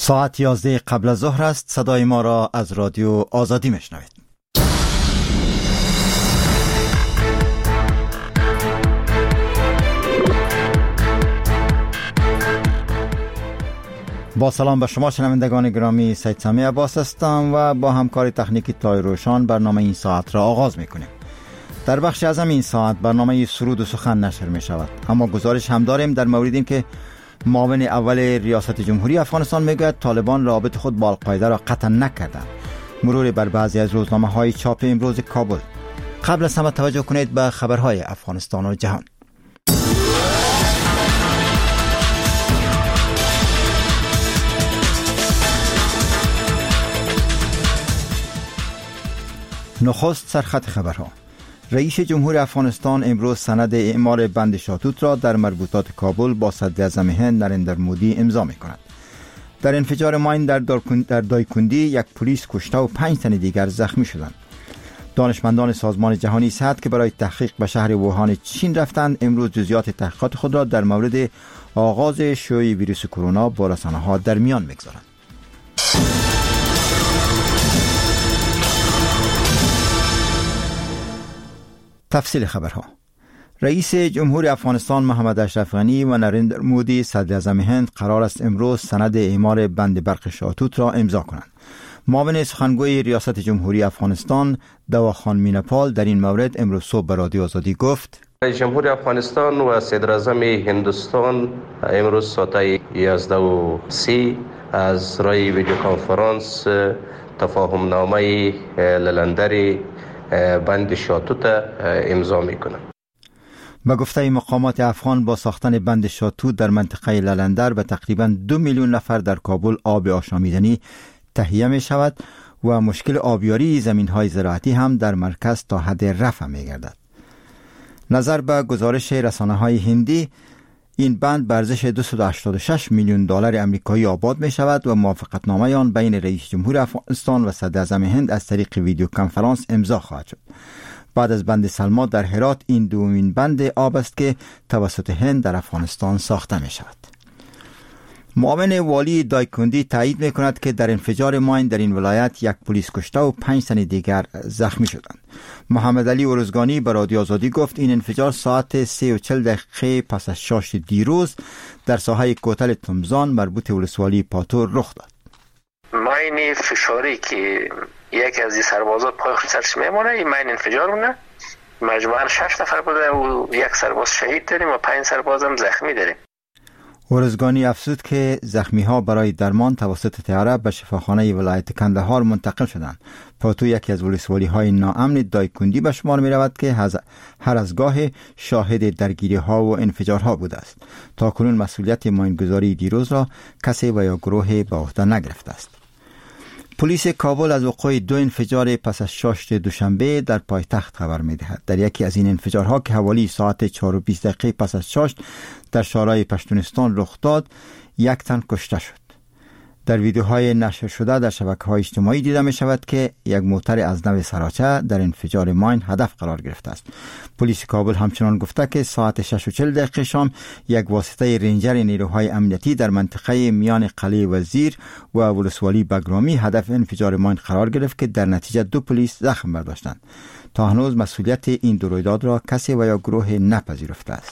ساعت 11 قبل از ظهر است. صدای ما را از رادیو آزادی میشنوید. با سلام به شما شنوندگان گرامی، سید سامی عباس هستم و با همکاری تکنیکی طاهر روشان برنامه این ساعت را آغاز میکنیم. در بخش اعظم این ساعت برنامه سرود و سخن نشر می شود، اما گزارش هم داریم در مورد این که معاون اول ریاست جمهوری افغانستان میگوید طالبان رابط خود با القاعده را قطع نکردند. مرور بر بعضی از روزنامه های چاپ امروز کابل. قبل از همه توجه کنید به خبرهای افغانستان و جهان. نخست سرخط خبرها. رئیس جمهور افغانستان امروز سند اعمار بند شاتوت را در مربوطات کابل با صدر اعظم هند نریندر مودی امضا می کند. در انفجار ماین در دایکندی یک پلیس کشته و 5 تن دیگر زخمی شدند. دانشمندان سازمان جهانی صحت که برای تحقیق به شهر ووهان چین رفتند امروز جزئیات تحقیقات خود را در مورد آغاز شیوع ویروس کرونا با رسانه‌ها در میان می‌گذارند. تفصیل خبرها. رئیس جمهور افغانستان محمد اشرف غنی و نریندر مودی صدر اعظم هند قرار است امروز سند اعمار بند برق شاتوت را امضا کنند. معاون سخنگوی ریاست جمهوری افغانستان دواخان میناپال در این مورد امروز صبح به رادیو آزادی گفت: رئیس جمهور افغانستان و صدر اعظم هندوستان امروز ساعت 11:30 از راه ویدیو کانفرانس تفاهم نامه للندری بند شاتوت امضا میکنم. با گفته مقامات افغان با ساختن بند شاتوت در منطقه للندر به تقریباً 2 میلیون نفر در کابل آب آشامیدنی تهیه می شود و مشکل آبیاری زمین‌های زراعتی هم در مرکز تا حد رفع می گردد. نظر به گزارش رسانه‌های هندی، این بند به ارزش 286 میلیون دلار آمریکایی آباد می شود و موافقتنامه آن بین رئیس جمهور افغانستان و صدر اعظم هند از طریق ویدیو کنفرانس امضا خواهد شد. بعد از بند سلما در هرات این دومین بند آب است که توسط هند در افغانستان ساخته می شود. معاون والی دایکندی تایید می کند که در انفجار ماین در این ولایت یک پلیس کشته و 5 تن دیگر زخمی شدند. محمد علی ارزگانی به رادیو آزادی گفت این انفجار ساعت 3:40 پس از شاش دیروز در ساحه کوتل تمزان مربوط ولسوالی پاتور رخ داد. ماین فشاری که یکی از سربازا پای خود سرش میمونه، این ماین انفجار مونه. مجموعاً 6 نفر بوده و یک سرباز شهید داریم و 5 سرباز هم زخمی داریم. ارزگانی افزود که زخمی ها برای درمان توسط طیاره به شفاخانه ولایت کندهار منتقل شدند. پاتو یکی از ولسوالی های ناامن دایکندی به شمار می رود که هر از گاه شاهد درگیری ها و انفجار ها بوده است. تا کنون مسئولیت ماینگذاری دیروز را کسی و یا گروه به عهده نگرفته است. پلیس کابل از وقوع 2 انفجار پس از شاش دوشنبه در پایتخت خبر می دهد. در یکی از این انفجارها که حوالی ساعت 4:20 پس از شاش در شارع پشتونستان رخ داد، 1 تن کشته شد. در ویدیوهای نشر شده در شبکه‌های اجتماعی دیده می شود که یک موتر از نوع سراچه در انفجار ماین هدف قرار گرفته است. پلیس کابل همچنان گفته که ساعت 6:40 شام یک واسطه رنجر نیروهای امنیتی در منطقه میان قلعه وزیر و ولسوالی بگرامی هدف انفجار ماین قرار گرفت که در نتیجه 2 پلیس زخم برداشتند. تا هنوز مسئولیت این دو رویداد را کسی و یا گروه نپذیرفته است.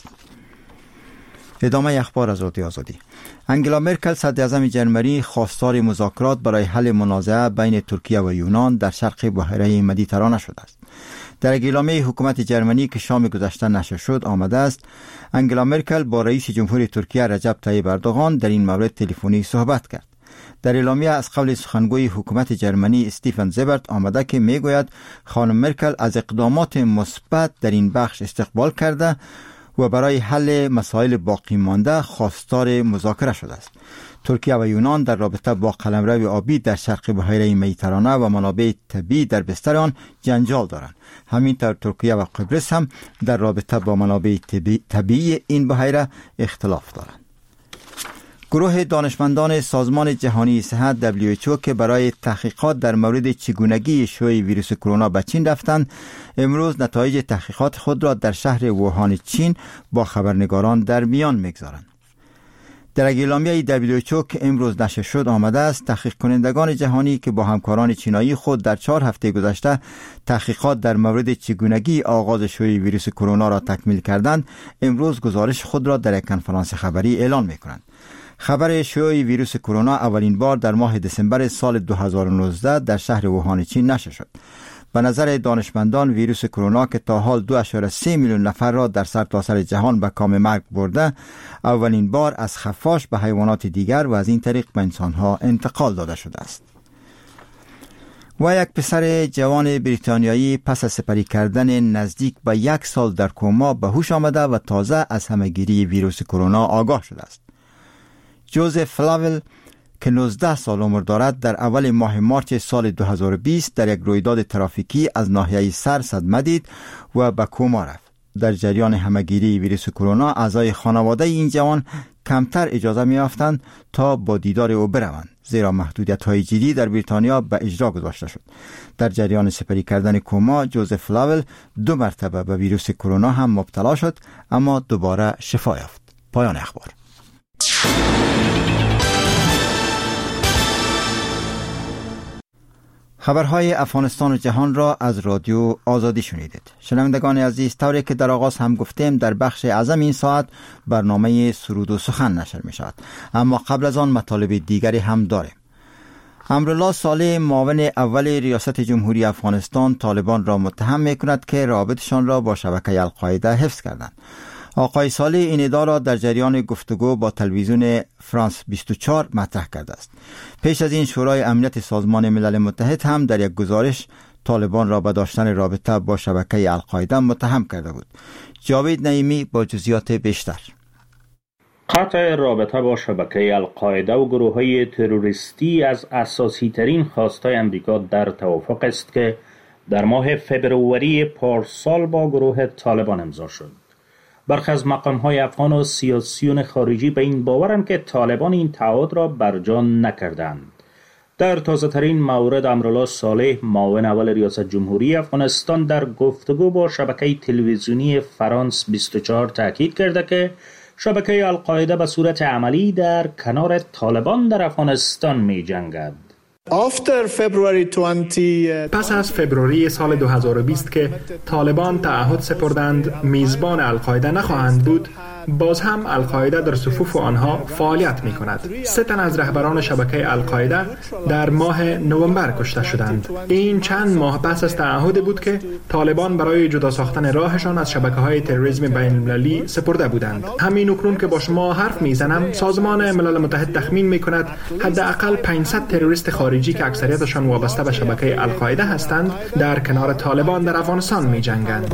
ادامه اخبار از رادیو آزادی. انگلا مرکل صدر اعظم جرمنی خواستار مذاکرات برای حل منازعه بین ترکیه و یونان در شرق بحیره مدیترانه شده است. در اعلامیه حکومت جرمنی که شام گذشته نشر شد آمده است انگلا مرکل با رئیس جمهور ترکیه رجب طیب اردوغان در این مورد تلفنی صحبت کرد. در اعلامیه از قبل سخنگوی حکومت جرمنی استیفن زبرت آمده که میگوید خانم مرکل از اقدامات مثبت در این بخش استقبال کرده و برای حل مسائل باقی مانده خواستار مذاکره شده است. ترکیه و یونان در رابطه با قلمرو آبی در شرق بحیره مدیترانه و منابع طبیعی در بستر آن جنجال دارند. همینطور ترکیه و قبرس هم در رابطه با منابع طبیعی این بحیره اختلاف دارند. گروه دانشمندان سازمان جهانی صحت WHO که برای تحقیقات در مورد چگونگی شیوع ویروس کرونا به چین رفتند، امروز نتایج تحقیقات خود را در شهر ووهان چین با خبرنگاران در میان میگذارند. در اعلامیه WHO که امروز نشر شد آمده است تحقیق کنندگان جهانی که با همکاران چینایی خود در 4 هفته گذشته تحقیقات در مورد چگونگی آغاز شیوع ویروس کرونا را تکمیل کردند، امروز گزارش خود را در یک کنفرانس خبری اعلان می‌کنند. خبر شیوع ویروس کرونا اولین بار در ماه دسامبر سال 2019 در شهر ووهان چین نشر شد. به نظر دانشمندان ویروس کرونا که تا حال 2.3 میلیون نفر را در سرتاسر جهان به کام مرگ برده، اولین بار از خفاش به حیوانات دیگر و از این طریق به انسانها انتقال داده شده است. و یک پسر جوان بریتانیایی پس از سپری کردن نزدیک به 1 سال در کما به هوش آمده و تازه از همهگیری ویروس کرونا آگاه شده است. جوزف فلاول که 19 سال عمر دارد در اول ماه مارچ سال 2020 در یک رویداد ترافیکی از ناحیه سر صدمه دید و به کما رفت. در جریان همهگیری ویروس کرونا اعضای خانواده این جوان کمتر اجازه می‌یافتند تا با دیدار او بروند، زیرا محدودیت‌های جدی در بریتانیا به اجرا گذاشته شد. در جریان سپری کردن کما جوزف فلاول 2 مرتبه به ویروس کرونا هم مبتلا شد اما دوباره شفا یافت. پایان اخبار. خبرهای افغانستان و جهان را از رادیو آزادی شنیدید. شنوندگان عزیز، طوری که در آغاز هم گفتیم در بخش اعظم این ساعت برنامه سرود و سخن نشر می شود، اما قبل از آن مطالب دیگری هم داریم. امرالله صالح معاون اول ریاست جمهوری افغانستان طالبان را متهم می کند که رابطشان را با شبکه القاعده حفظ کردند. آقای صالح این ادعا را در جریان گفتگو با تلویزیون فرانس 24 مطرح کرده است. پیش از این شورای امنیت سازمان ملل متحد هم در یک گزارش طالبان را به داشتن رابطه با شبکه القاعده متهم کرده بود. جاوید نعیمی با جزئیات بیشتر. قطع رابطه با شبکه القاعده و گروه‌های تروریستی از اساسی ترین خواستهای امریکا در توافق است که در ماه فبروری پارسال با گروه طالبان امضا شد. برخی از مقام‌های افغان و سیاسیون خارجی به این باورند که طالبان این تعهد را برجا نکردند. در تازه‌ترین مورد امرالله صالح معاون اول ریاست جمهوری افغانستان در گفتگو با شبکه تلویزیونی فرانس 24 تاکید کرده که شبکه القاعده به صورت عملی در کنار طالبان در افغانستان می‌جنگد. پس از فبروری سال 2020 که طالبان تعهد سپردند میزبان القاعده نخواهند بود، باز هم القاعده در صفوف آنها فعالیت می کند. 3 تن از رهبران شبکه القاعده در ماه نوامبر کشته شدند. این چند ماه پس از تعهد بود که طالبان برای جدا ساختن راهشان از شبکه‌های تروریسم بین‌المللی سپرده بودند. همین اکنون که با شما حرف میزنم، سازمان ملل متحد تخمین می کند حداقل 500 تروریست خارجی که اکثریتشان وابسته به شبکه القاعده هستند در کنار طالبان در افغانستان می جنگند.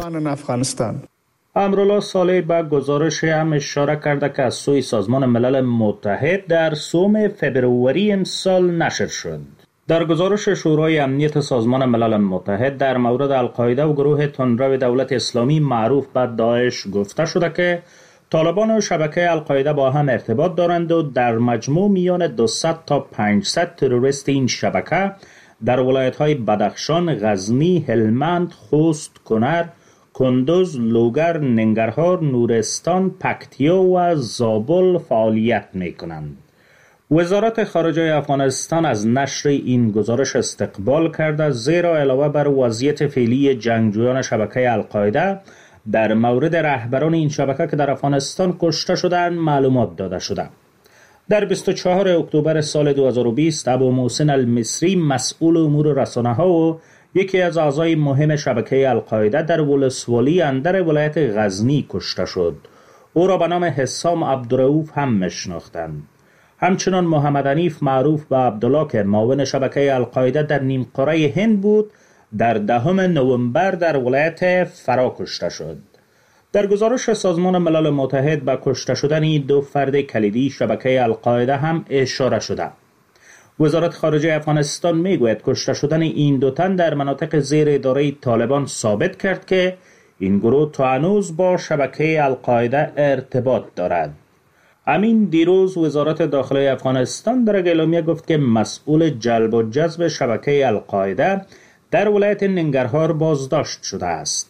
امرالله صالح به گزارش هم اشاره کرده که از سوی سازمان ملل متحد در 3 فبروری امسال نشر شد. در گزارش شورای امنیت سازمان ملل متحد در مورد القاعده و گروه تندرو دولت اسلامی معروف به داعش گفته شده که طالبان و شبکه القاعده با هم ارتباط دارند و در مجموع میان 200 تا 500 تروریست این شبکه در ولایت‌های بدخشان، غزنی، هلمند، خوست، کنر، کندوز، لوگر، ننگرهار، نورستان، پکتیا و زابل فعالیت می‌کنند. وزارت خارجه افغانستان از نشر این گزارش استقبال کرده، زیرا علاوه بر وضعیت فعلی جنگجویان شبکه القاعده در مورد رهبران این شبکه که در افغانستان کشته شدند معلومات داده شده. در 24 اکتبر سال 2020 ابو محسن المصری مسئول امور رسانه‌ها و یکی از اعضای مهم شبکه القاعده در ولسوالی اندر ولایت غزنی کشته شد. او را به نام حسام عبدالرؤوف هم میشناختند. همچنان محمد حنیف معروف به عبدالله که معاون شبکه القاعده در نیم قاره هند بود، در 10 نوامبر در ولایت فرا کشته شد. در گزارش سازمان ملل متحد به کشته شدن این 2 فرد کلیدی شبکه القاعده هم اشاره شده. وزارت خارجه افغانستان میگوید کشته شدن این 2 تن در مناطق زیر اداره طالبان ثابت کرد که این گروه تا هنوز با شبکه القاعده ارتباط دارد. همین دیروز وزارت داخلی افغانستان در اعلامیه گفت که مسئول جلب و جذب شبکه القاعده در ولایت ننگرهار بازداشت شده است.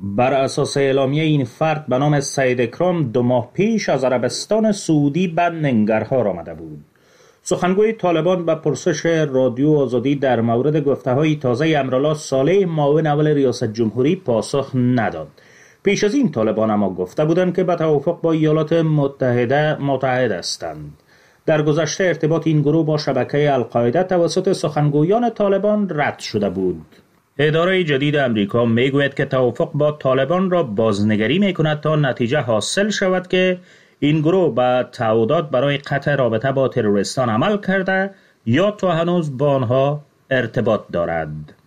بر اساس اعلامیه این فرد به نام سید اکرام 2 ماه پیش از عربستان سعودی به ننگرهار آمده بود. سخنگوی طالبان به پرسش رادیو آزادی در مورد گفته‌های تازه امرالله صالح معاون اول ریاست جمهوری پاسخ نداد. پیش از این طالبان اما گفته بودند که به توافق با ایالات متحده متحد هستند. در گذشته ارتباط این گروه با شبکه القاعده توسط سخنگویان طالبان رد شده بود. اداره جدید امریکا میگوید که توافق با طالبان را بازنگری میکند تا نتیجه حاصل شود که این گروه به تعهدات برای قطع رابطه با تروریستان عمل کرده یا تا هنوز با آنها ارتباط دارد.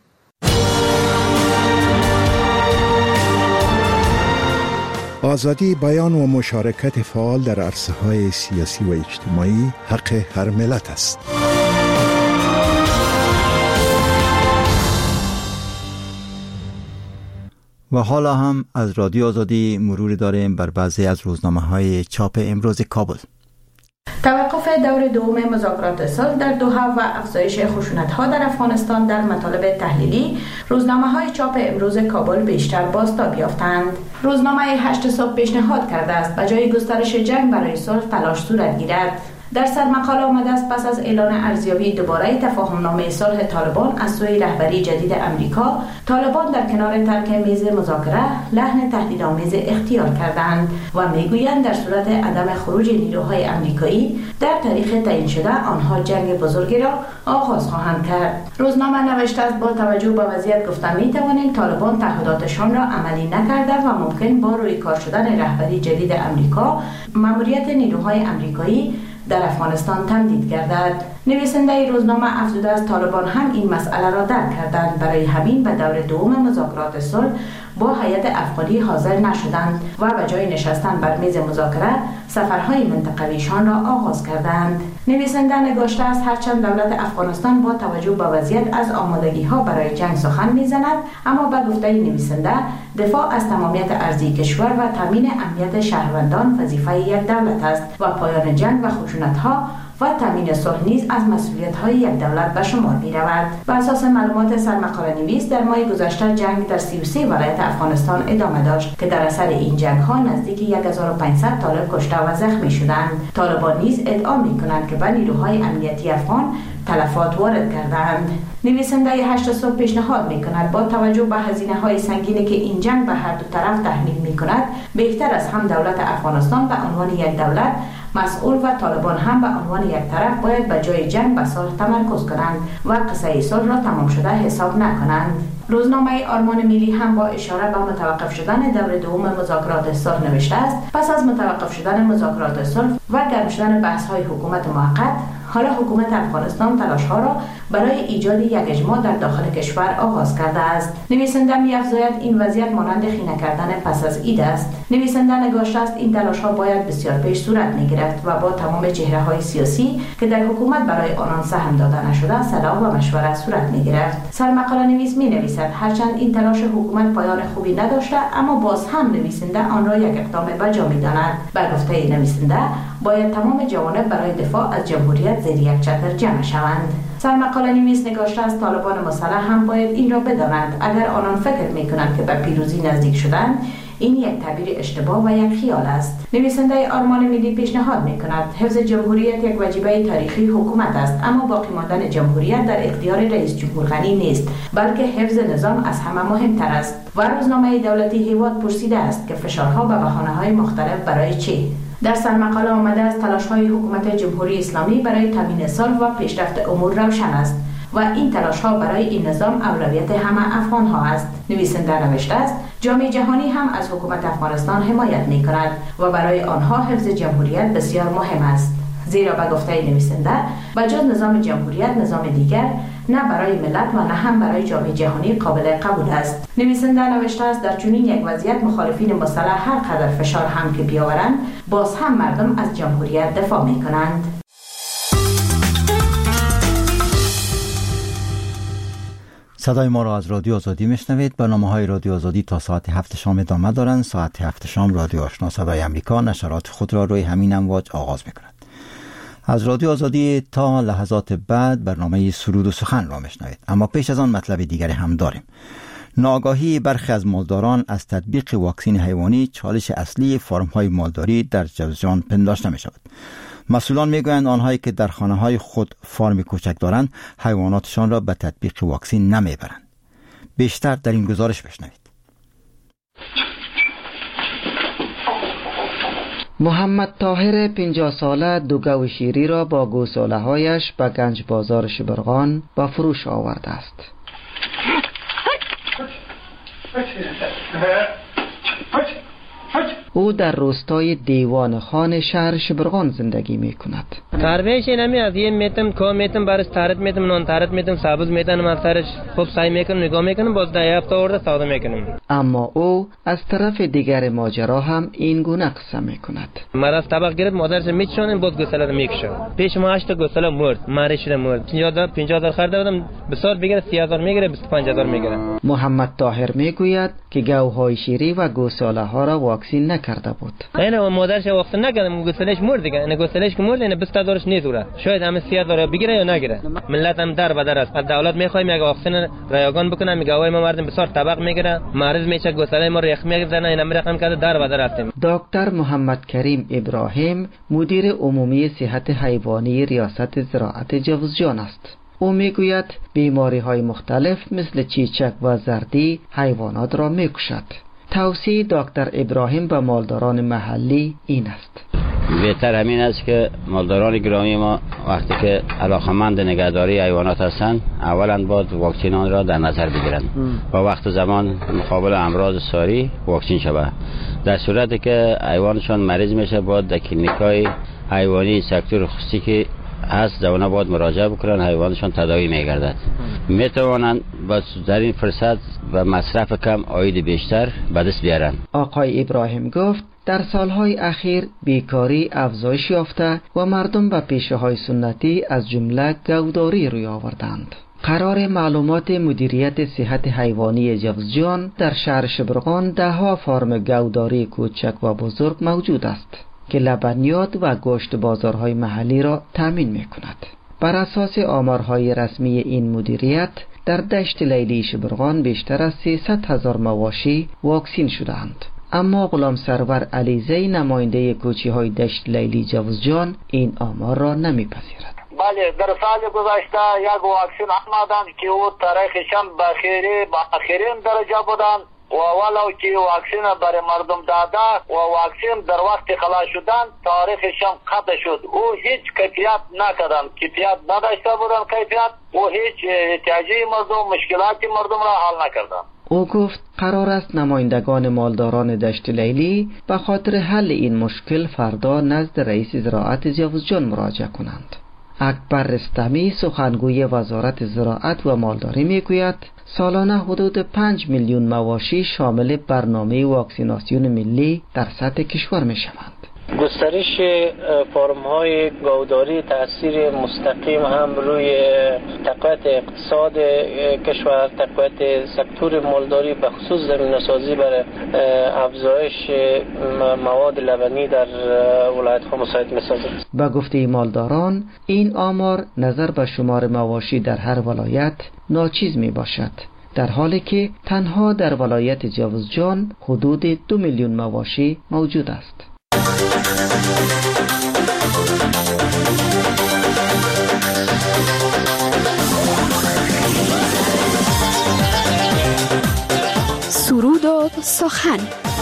آزادی بیان و مشارکت فعال در عرصه‌های سیاسی و اجتماعی حق هر ملت است. و حالا هم از رادیو آزادی مروری داریم بر بعضی از روزنامه‌های چاپ امروز کابل. توقف دور دوم مذاکرات صلح در دوحه و افزایش خشونت‌ها در افغانستان در مطالب تحلیلی، روزنامه‌های چاپ امروز کابل بیشتر بازتاب یافتند. روزنامه 8 صبح پیشنهاد کرده است به جای گسترش جنگ برای صلح تلاش صورت گیرد. در سرمقاله آمده است پس از اعلان ارزیابی دوباره تفاهم‌نامه صلح طالبان از سوی رهبری جدید امریکا، طالبان در کنار ترک میز مذاکره لحن تهدیدآمیز اختیار کردند و میگویند در صورت عدم خروج نیروهای امریکایی در تاریخ تعیین شده آنها جنگ بزرگی را آغاز خواهند کرد. روزنامه نوشته است با توجه به وضعیت گفته می‌توانیم طالبان تعهداتشان را عملی نکرده و ممکن با روی کار شدن رهبری جدید امریکا مأموریت نیروهای امریکایی در افغانستان تمدید گردد. نویسنده روزنامه افزوده است طالبان هم این مسئله را درک کردند، برای همین به دور دوم مذاکرات صلح با هیئت افغانی حاضر نشدند و به جای نشستن بر میز مذاکره سفرهای منطقویشان را آغاز کردند. نویسنده نگاشته است هرچند دولت افغانستان با توجه به وضعیت از آمادگی‌ها برای جنگ سخن می‌زند، اما به گفته نویسنده دفاع از تمامیت ارضی کشور و تامین امنیت شهروندان وظیفه یک دولت است و پایان جنگ و خشونت‌ها و تامین صلح نیز از مسئولیت‌های یک دولت به شمار می‌رود. بر اساس معلومات سرمقاله نویس در ماه گذشته جنگ در 33 ولایت افغانستان ادامه داشت که در اثر این جنگ‌ها نزدیک 1500 طالب کشته و زخمی شدند. طالبان نیز ادعا می‌کنند که به نیروهای امنیتی افغان تلفات وارد کردند. نویسنده 8 صبح پیشنهاد می‌کند با توجه به هزینه‌های سنگینی که این جنگ به هر دو طرف تحمیل می‌کند، بهتر است هم دولت افغانستان به عنوان یک دولت مسئول و طالبان هم به عنوان یک طرف باید به جای جنگ به صلح تمرکز کنند و قصه صلح را تمام شده حساب نکنند. روزنامه آرمان ملی هم با اشاره به متوقف شدن دور دوم مذاکرات صلح نوشته است پس از متوقف شدن مذاکرات صلح و گرم شدن بحث‌های حکومت موقت، حالا حکومت افغانستان تلاش‌ها را برای ایجاد یک اجماع در داخل کشور آغاز کرده است. نویسنده می‌افزاید این وضعیت مانند خیره کردن پس از عید است. نویسنده نگاشته است این تلاش‌ها باید بسیار پیش صورت می‌گیرد و با تمام چهره‌های سیاسی که در حکومت برای آنان سهم داده نشده صلاح و مشورت صورت می‌گیرد. سرمقاله نویس می‌نویسد هرچند این تلاش حکومت پایان خوبی نداشته، اما باز هم نویسنده آن را یک اقدام بجا می‌داند. به گفته نویسنده باید تمام جوانب برای دفاع از جمهوریت زیر یک چتر جمع شوند. سرمقاله نویس نگاشته است طالبان مسلح هم باید این را بدانند اگر آنان فکر می‌کنند که به پیروزی نزدیک شدند، این یک تعبیر اشتباه و یک خیال است. نویسنده آرمان ملی پیشنهاد می‌کند حفظ جمهوریت یک وجیبه تاریخی حکومت است، اما باقی ماندن جمهوریت در اختیار رئیس جمهور غنی نیست، بلکه حفظ نظام از همه مهمتر است. و روزنامه دولتی هیواد پرسیده است که فشارها به بهانه‌های مختلف برای چه؟ در سرمقاله آمده است تلاش‌های حکومت جمهوری اسلامی برای تامین صلح و پیشرفت امور روشن است و این تلاش‌ها برای این نظام اولویت همه افغان‌ها است. نویسنده نوشته است جامعه جهانی هم از حکومت افغانستان حمایت می‌کند و برای آنها حفظ جمهوریت بسیار مهم است، زیرا به گفته نویسنده بجز نظام جمهوریت نظام دیگر نه برای ملت و نه هم برای جامعه جهانی قابل قبول است. نویسنده نوشته است در چنین یک وضعیت مخالفین مسلح هر قدر فشار هم که بیاورند باز هم مردم از جمهوریت دفاع می‌کنند. صدای ما را از رادیو آزادی میشنوید. برنامه‌های رادیو آزادی تا ساعت 7 شام ادامه دارند. ساعت 7 شام رادیو آشنا صدای امریکا نشرات خود را روی همین امواج آغاز می‌کند. از رادیو آزادی تا لحظات بعد برنامه سرود و سخن را میشنوید. اما پیش از آن مطلب دیگری هم داریم. ناآگاهی برخی از مالداران از تطبیق واکسن حیوانی چالش اصلی فارم‌های مالداری در جوزجان پنداشته می شود. مسئولان می گویند آنهایی که در خانه‌های خود فارم کوچک دارند حیواناتشان را به تطبیق واکسن نمی برند. بیشتر در این گزارش بشنوید. محمد طاهر 50 ساله دو گو شیری را با گوساله هایش به گنج بازار شبرغان به فروش آورده است. او در روستای دیوان خان شهر شبرغان زندگی می کند. تربیتش نمی از یه میتم کام میتم برش تارت میتم نان تارت میتم سبز میتم از سرش خوب سعی میکنم نگاه میکنم باز ده هفته ورده سودا میکنم. اما او از طرف دیگر ماجرا هم این گونه قصه میکند. مرا از طبق گرفت مادرش میچونه باز گوساله رو میکشه. پیش ما 8 تا گوساله مرد. مارش مرد. 50000 خرید دادم به سال بگیره 30000 میگیره 25000 میگیره. محمد طاهر میگوید که گوهای شیری و گوساله ها را واکسین نکرده بود. اینه مادرش واکسن نکردم گوسالهش مرد دیگه. این گوسالهش که مرد اینه 20000 نیست ورا. شاید هم 30000 بگیره یا نگیره. ملت هم در بدر است. از دولت میخوایم یک واکسن رایگان بکنه. میگوای ما مردم بسیار طبق میگیره. مرض میشه گوساله ما ریخ میگذنه اینا رقم کرده در بدر هستیم. دکتر محمد کریم ابراهیم مدیر عمومی صحت حیوانی ریاست زراعت جوزجان است. او میگوید بیماری های مختلف مثل چیچک و زردی حیوانات را میکشد. توصیه دکتر ابراهیم به مالداران محلی این است: بهتر همین است که مالداران گرامی ما وقتی که علاقمند نگهداری حیوانات هستند اولا باید واکسن آن را در نظر بگیرند و وقت زمان مقابل امراض ساری واکسن شود. در صورتی که حیوانشان مریض میشه باید در کلینیک‌های حیوانی سکتور خصوصی که هست دوانه باید مراجعه بکنن، حیوانشان تداوی میگردد. میتوانند در این فرصت و مصرف کم عاید بیشتر به دست بیارن. آقای ابراهیم گفت در سالهای اخیر بیکاری افزایش یافته و مردم به پیشه‌های سنتی از جمله گوداری روی آوردند. قرار معلومات مدیریت صحت حیوانی جوزجان در شهر شبرغان ده‌ها فارم گوداری کوچک و بزرگ موجود است که لبنیات و گوشت بازارهای محلی را تامین می‌کند. بر اساس آمارهای رسمی این مدیریت در دشت لیلی شبرغان بیشتر از 300,000 مواشی واکسین شدند. اما غلام سرور علیزی نماینده کوچی‌های دشت لیلی جوزجان این آمار را نمی‌پذیرد. بله، در سال گذشته یک واکسن آمدند که او تاریخشان به آخرین درجه بودند و ولو که واکسن برای مردم داده و واکسن در وقت خلاص شدن تاریخشان قطع شد. او هیچ کیفیت نکردند، کیفیت نداشته بودند کیفیت و هیچ احتیاجی مردم مشکلات مردم را حل نکردند. او گفت قرار است نمایندگان مالداران دشت لیلی به خاطر حل این مشکل فردا نزد رئیس زراعت جوزجان مراجعه کنند. اکبر رستمی سخنگوی وزارت زراعت و مالداری میگوید سالانه حدود 5 میلیون مواشی شامل برنامه واکسیناسیون ملی در سطح کشور میشوند. گسترش فرم‌های گوداری تأثیر مستقیم هم روی تقویت اقتصاد کشور، تقویت سکتور مالداری به خصوص زمینه‌سازی برای افزایش مواد لبنی در ولایت‌ها مساعد می‌سازد. با گفته مالداران این آمار نظر به شمار مواشی در هر ولایت ناچیز میباشد، در حالی که تنها در ولایت جوزجان حدود 2 میلیون مواشی موجود است. سرود و سخن.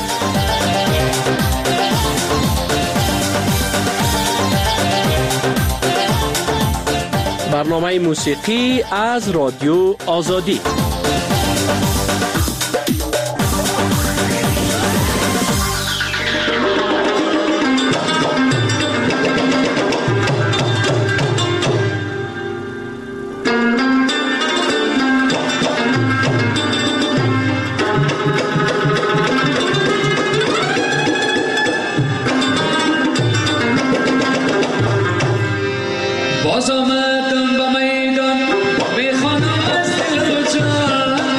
برنامه موسیقی از رادیو آزادی. باز آمدم به میدان بی خانم از دل و جان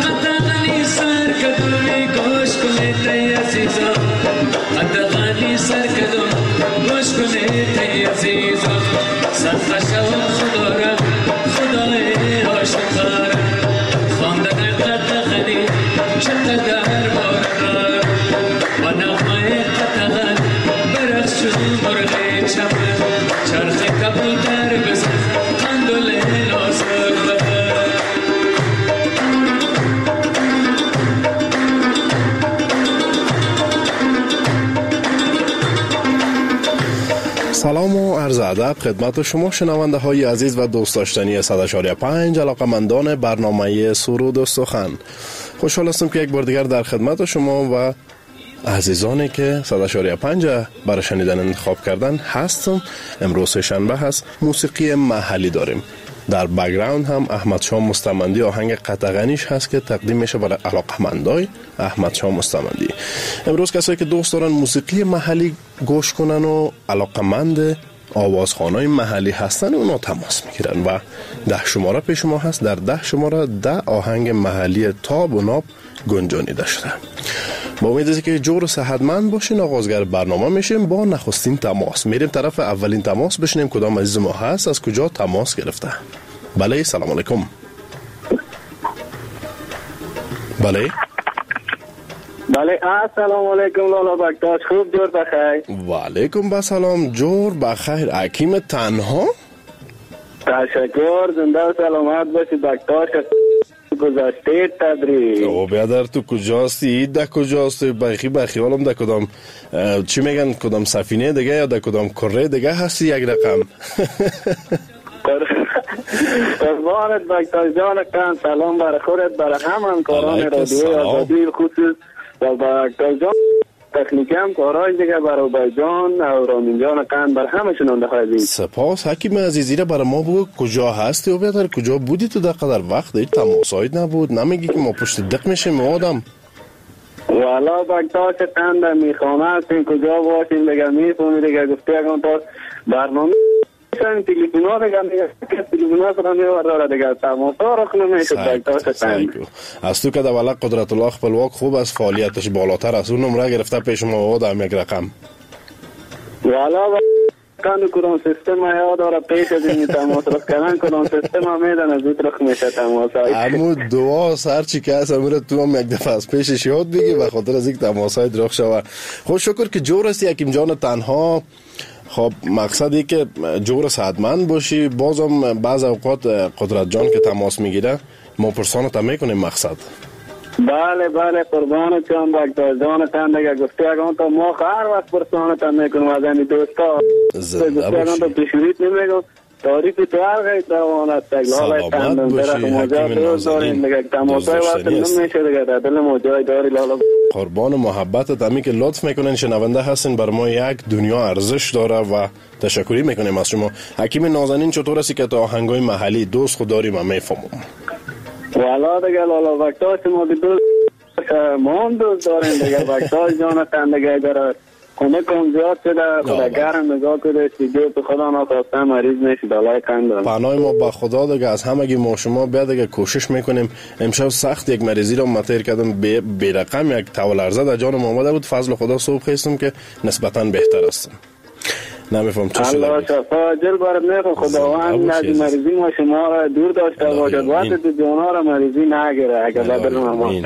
ادب خدمت شما شنونده های عزیز و دوست داشتنی 100.5 علاقمندان برنامه سرود و سخن. خوشحال هستم که یک بار دیگر در خدمت شما و عزیزانی که 100.5 برای شنیدن انتخاب کردن هستم. امروز شنبه هست، موسیقی محلی داریم. در بک‌گراند هم احمد شاه مستمندی آهنگ قطغنیش هست که تقدیم میشه برای علاقمندای احمد شاه مستمندی. امروز کسایی که دوست دارن موسیقی محلی گوش کنن و علاقمند آوازخوانای محلی هستن اونا تماس میگیرن و 10 شماره پیش ما هست. در 10 شماره 10 آهنگ محلی تاب و ناب گنجانیده شده. با امید که جور و صحتمند باشین آغازگر برنامه میشیم با نخستین تماس. میریم طرف اولین تماس بشنیم کدام عزیز ما هست، از کجا تماس گرفته. بله سلام علیکم. بله السلام علیکم لالا بکتاش، خوب جور بخیر؟ و علیکم بسلام جور بخیر. حکیم تنها؟ تشکر، زنده و سلامت باشی بکتاش. گذاشته تدریج او بیادر تو کجاستی؟ ده کجاستی؟ بخی حالم ده کدام چی میگن کدام سفینه دیگه یا ده کدام کره دیگه هستی یک رقم؟ قربانت بکتاش جان کن، سلام برای خودت، برای همکاران رادیوی آزادی خصوص و بکتاش جان تکنیکم کارای دیگه برای بیجان و رامین جان قند بر همه شنونده های عزیز. سپاس حکیم عزیزی را برای ما بگو کجا هستی و بیادر کجا بودی تو در قدر وقت هیچ تماسایت نبود، نمیگی که ما پشت دق میشیم آدم. والا بکتاش قند میخوانه هستیم کجا باشیم دیگه میفونی دیگه گفته اگه تا برنامه تلفن‌ها دیگه تلفن‌ها سره میورداره دیگه تماسا رو نمیشه بکتاش قند. از تو که در والا قدرت الله خپلواک خوب از فعالیتش بالاتر از اون نمره گرفته پیش ما آدم یک رقم. والا کانو کدام سیستم ها داره پیش از این تماس رخ کردن کدام سیستم ها میدن از این رخ میشه تماس های امو دعا سرچی که هست امور تو هم یک دفعه از پیشش یاد بگی و خاطر از این تماس های رخ شوه. خوش شکر که جور هستی حکیم جان تنها. خب مقصدی که جور صحتمند باشی. بازم بعض اوقات قدرت جان که تماس میگیره ما پرسانت هم میکنیم مقصد. بله قربانت جان بکتاش جان تن دیگه گفته اگه تا ما هر وقت پرسانت هم میکنم از این دوستا زنده باشی. گفته اگه پیشوریت نمیگم تعریف تو هر غیت روانت سلامت باشی حکیم نازنین دیگه تماسای وقت نمیشه دیگه در دل موجای داری لالا. قربان محبتت همی که لطف میکنین شنونده هستین بر ما یک دنیا ارزش داره و تشکری میکنیم از شما. حکیم نازنین چطور هستی که تا آهنگای محلی دوست خود داریم هم میفهمم؟ والا دیگه لالا بکتاش ما دوست ما هم دوست داریم دیگه بکتاش جان تندگه داره خونه کم زیاد شده خدا گرم نگاه کده دیگه تو خدا نخواسته مریض نشید علای کندم. پناه ما با خدا دیگه از همگی ما شما بیا دیگه کوشش میکنیم. امشب سخت یک مریضی رو مطیر کردم بی رقم یک تولرزه در جانم آمده بود. فضل خدا صبح خیستم که نسبتا بهتر هستم. نمیفهم چی شده الله شفا جل برد میخوا خداوند از مریضی ما شما را دور داشته باشد وقت تو جانا را مریضی نگیره اگر بدر ما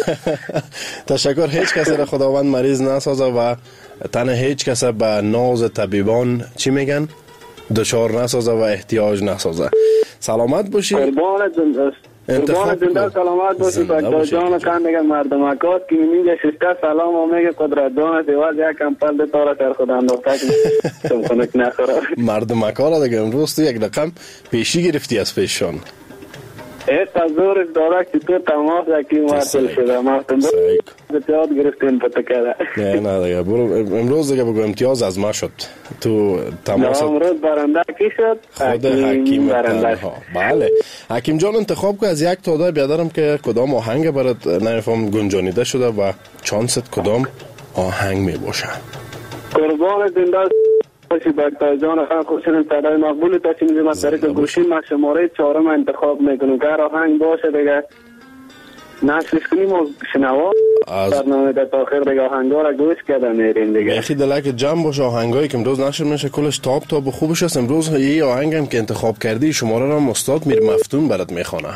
تشکر. هیچ کسی را خداوند مریض نسازه و تنه هیچ کسی به ناز طبیبان چی میگن دچار نسازه و احتیاج نسازه. سلامت باشی. قربانت زنده سلامت باشی بکتاش جان کن دیگه مردمکات که میگه ششته سلام و میگه قدرت جان دیواز یک کمپل ده تارا کر خدا انداخته کم کنک نخوره مردمکا دیگه امروز تو یک رقم پیشی گرفتی از پیششان. ایت از دورش داره که تو تماس یکی مرتل شده مردم امتیاز گرفتین پتا کرده نه دیگه برو امروز دیگه بگو امتیاز از ما شد تو تماس. امروز برنده کی شد؟ خود حکیم تنها. بله حکیم جان انتخاب که از یک تاده بیادرم که کدام آهنگ برات نمیفهم گنجانیده شده و چانست کدام آهنگ می باشه. قربان زنده باشی بکتاش جان خیلی خوشحالم صدای مقبول تا چی میزیم از طریق گوشی من شماره 4 انتخاب میکنم که آهنگ باشه دیگه نشوش کنیم و شنوا برنامه در تاخیر دیگه آهنگا را گوش کرده میرین دیگه میخی دلک جمع باشه آهنگایی که امروز نشر میشه کلش تاب خوبش هست. امروز یه آهنگم که انتخاب کردی شماره را استاد میر مفتون برات میخونه.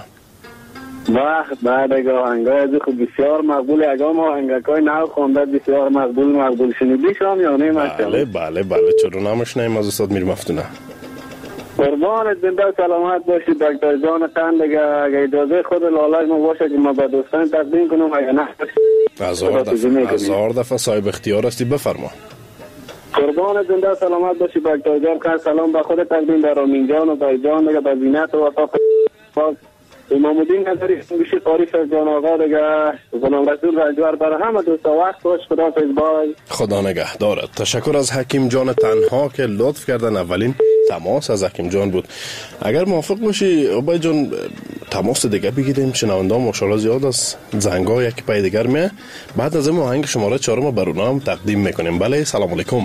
بعد اگه آهنگای از خوب بسیار مقبول اگه ما آهنگای نو خونده بسیار مقبول شنیدی شام یا نه؟ بله چرا نمیشنیم از استاد میر مفتونه. قربانت زنده سلامت باشی دکتر جان قند اگه اجازه خود لالای ما باشه که ما به دوستان تقدیم کنم اگه نه هزار دفعه صاحب اختیار هستی بفرما. قربان زنده سلامت باشی بکتر جان. خیر سلام به خود تقدیم به رامین جان و به جان دیگه، به زینت و وفاق امام الدین نداری بشی قاری جان آقا دیگه، غلام رسول رنجور، برای همه دوستا وقت باش. خداحافظ بای. خدا نگهدارت. تشکر از حکیم جان تنها که لطف کردن. اولین تماس از حکیم جان بود. اگر موافق باشی ابای جان تماس دیگه بگیریم، شنونده ماشاءالله زیاد از زنگا یک پای دیگر میه. بعد از این آهنگ شماره 4 ما بر اونها هم تقدیم میکنیم. بله سلام علیکم.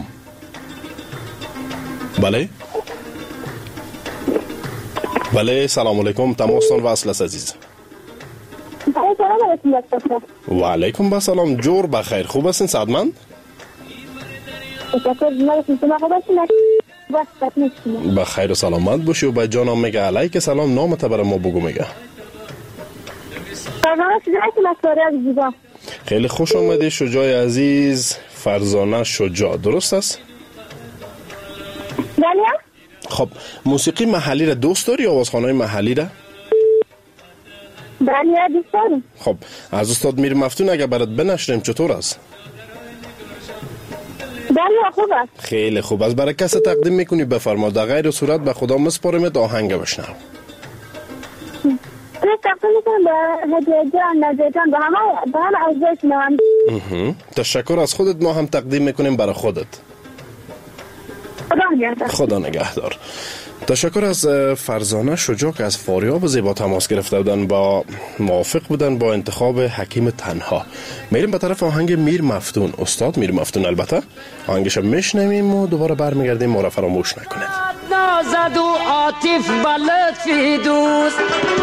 بله سلام علیکم. تماستان وصل است عزیز. و علیکم با سلام. جور بخیر. خوب هستین سعدمند؟ بخیر و سلامت باشی. و به جانم میگه علیک سلام. نامت برای ما بگو. میگه خیلی خوش آمدی شجاع عزیز. فرزانه شجاع، درست است؟ خب موسیقی محلی را دوست داری یا آوازخوان‌های محلی را؟ بله دوست دارم. خب از استاد میر مفتون اگه برات بنشریم چطور است؟ بله خوب است. خیلی خوب است. برای کسی تقدیم میکنی بفرما. در غیر صورت به خدا مسپارمت آهنگ بشنو. تقدیم میکنم به هدیه جان، نجات جان، به همه عزیز شنوندگان. تشکر از خودت. ما هم تقدیم میکنیم برای خودت. خدا نگهدار. تشکر از فرزانه شجاع که از فاریاب زیبا تماس گرفته بودن، با موافق بودن با انتخاب حکیم تنها. میریم به طرف آهنگ میر مفتون، استاد میر مفتون. البته آهنگش میشنویم و دوباره برمیگردیم. ما را فراموش نکنید. نازد و عاطف بلطفی دوست،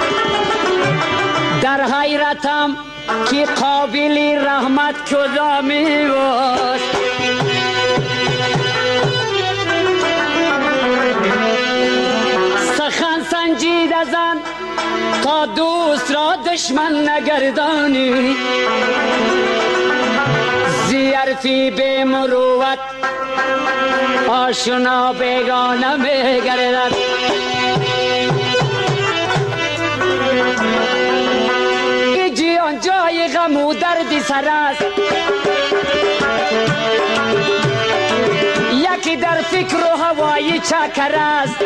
در حیرتم که قابلی رحمت کدامی باست. سخن سنجید زن تا دوست را دشمن نگردانی، زیرفی به مروت آشنا بیگانه میگردد. ای جیان جای غم و دردی سر است، یکی در فکر و هوای چکر است،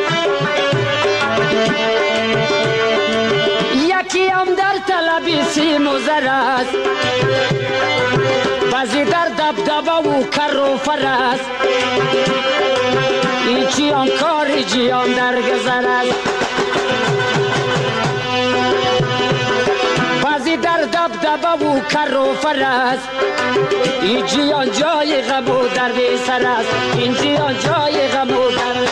یکی هم در طلب سیم و زر است، بعضی در دبدبه و کر و فر است. ایچی آن کار جیان در گذر است، بعضی در دبدبه و کر و فر است. این جیان جای غم و درد سر است، این جیان جای غم و درد.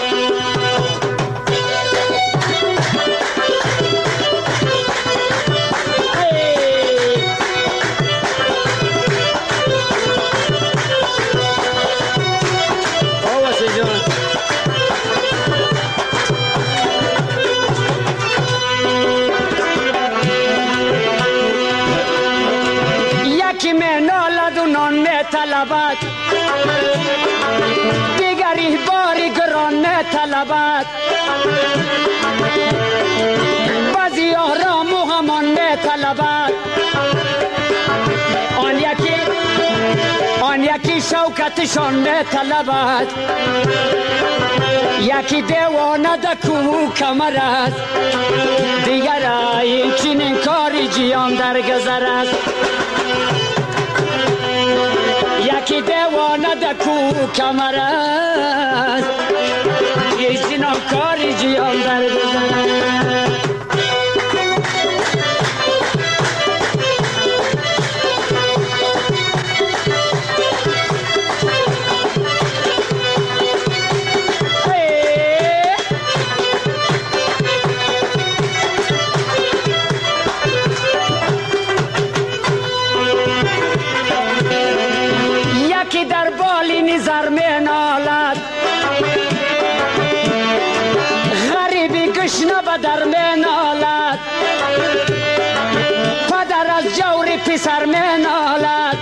طلبت دیگری باری گران طلبت، بعضی آرام و همان طلبت. آن یکی شوکتشان طلبت، یکی دیوانه دکو کمر است. دیگر این چنین کاری جیان در گذر است، یکی دیوانه دکو کمر است. این چنین کاری جیان در گذر است. در منالت پدر از جور پسر منالت،